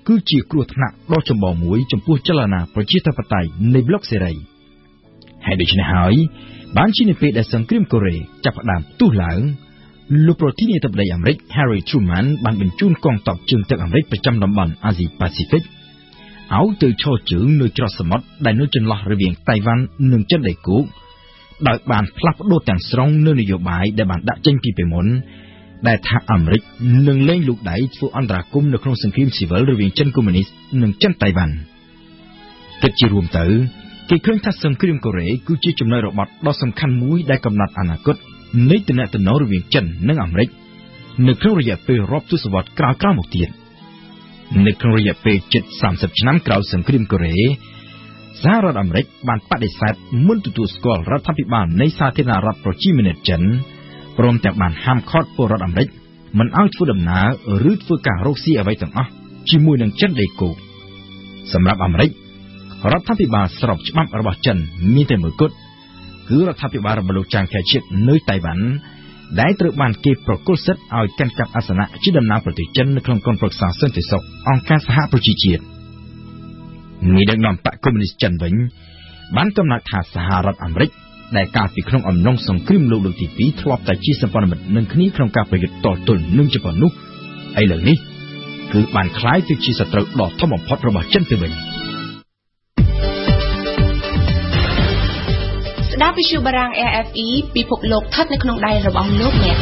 គឺជាគ្រោះថ្នាក់ដ៏ចម្បងមួយចំពោះចលនាប្រជាធិបតេយ្យនៃប្លុកសេរីហើយដូច្នេះហើយបានជានៅពេលដែលសង្គ្រាមកូរ៉េចាប់ផ្ដើមផ្ទុះឡើងលោកប្រធានាធិបតីអាមេរិក Harry Truman បានបញ្ជូនកងទ័ពជើងទឹកអាមេរិកប្រចាំតំបន់អាស៊ីប៉ាស៊ីហ្វិកឲ្យទៅឈរជើងនៅច្រកសមុទ្រដែលនៅចន្លោះរវាងតៃវ៉ាន់និងចិនដីគោកដោយបានផ្លាស់ប្ដូរទាំងស្រុងនៅនយោបាយដែលបានដាក់ចេញពីពេលមុនដែលថាអាមេរិកនឹងលែងលូកដៃធ្វើអន្តរាគមន៍នៅក្នុងសង្គ្រាមស៊ីវិលរវាងចិនកុម្មុយនីសនិងចិនតៃវ៉ាន់គិតជារួមទៅគេឃើញថាសង្គ្រាមកូរ៉េគឺជាចំណុចរបត់ដ៏សំខាន់មួយដែលកំណត់អនាគតនៃទំនាក់ទំនងរវាងចិននិងអាមេរិកនៅក្នុងរយៈពេលរាប់ទសវត្សរ៍ក្រោយៗមកទៀតនៅក្នុងរយៈពេលជិតសាមសិបឆ្នាំក្រោយសង្គ្រាមកូរ៉េសហរដ្ឋអាមេរិកបានបដិសេធមិនទទួលស្គាល់រដ្ឋាភិបាលនៃសាធារណរដ្ឋប្រជាមានិតចិនព្រមទាំងបានហាមឃាត់ពលរដ្ឋអាមេរិកមិនឲ្យធ្វើដំណើរឬធ្វើការរកស៊ីអ្វីទាំងអស់ជាមួយនឹងចិនដីគោកសម្រាប់អាមេរិករដ្ឋាភិបាលស្របច្បាប់របស់ចិនមានតែមួយគត់គឺរដ្ឋាភិបាលរបស់លោកចាងខែជិតនៅតៃវ៉ាន់ដែលត្រូវបានគេប្រគល់សិទ្ធិឲ្យកាន់កាប់អាសនៈជាតំណាងប្រទេសចិននៅក្នុងក្រុមប្រឹក្សាសន្តិសុខអង្គការសហប្រជាជាតិនាយដឹកនាំបកកុម្មុយនីសចិនវិញបានកំណត់ថាសហរដ្ឋអាមេរិកដែលកាលពីក្នុងអំឡុងសង្គ្រាមលោកលើកទីពីរធ្លាប់តែជាសម្ព័ន្ធមិត្តនឹងគ្នាក្នុងការប្រយុទ្ធតទល់នឹងជប៉ុននោះឥឡូវនេះគឺបានក្លាយទៅជាសត្រូវដ៏ធំបំផុតរបស់ចិនទៅវិញស្ដាប់វិទ្យុបារាំង អារ អេฟ អ៊ី ពិភពលោកស្ថិតនៅក្នុងដៃរបស់លោកអ្នក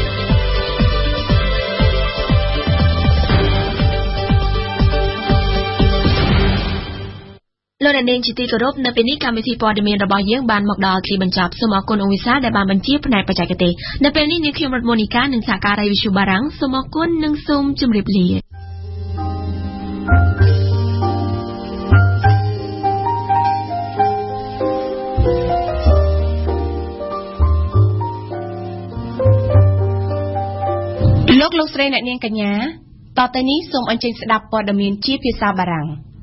លោកអ្នកនាងជាទីគោរពនៅពេលនេះកម្មវិធីព័ត៌មានរបស់យើងបានមកដល់ទីបញ្ចប់សូមអរគុណអ៊ុយសាដែលបានបញ្ជាផ្នែកបច្ចេកទេសនៅពេលនេះនាងខ្ញុំរតម៉ូនីកានិងសហការីវិទ្យុបារាំងសូមអរគុណនិងសូមជម្រាបលាលោកលោកស្រីអ្នកនាងកញ្ញាតទៅនេះសូមអញ្ជើញស្ដាប់ព័ត៌មានជាភាសាបារាំង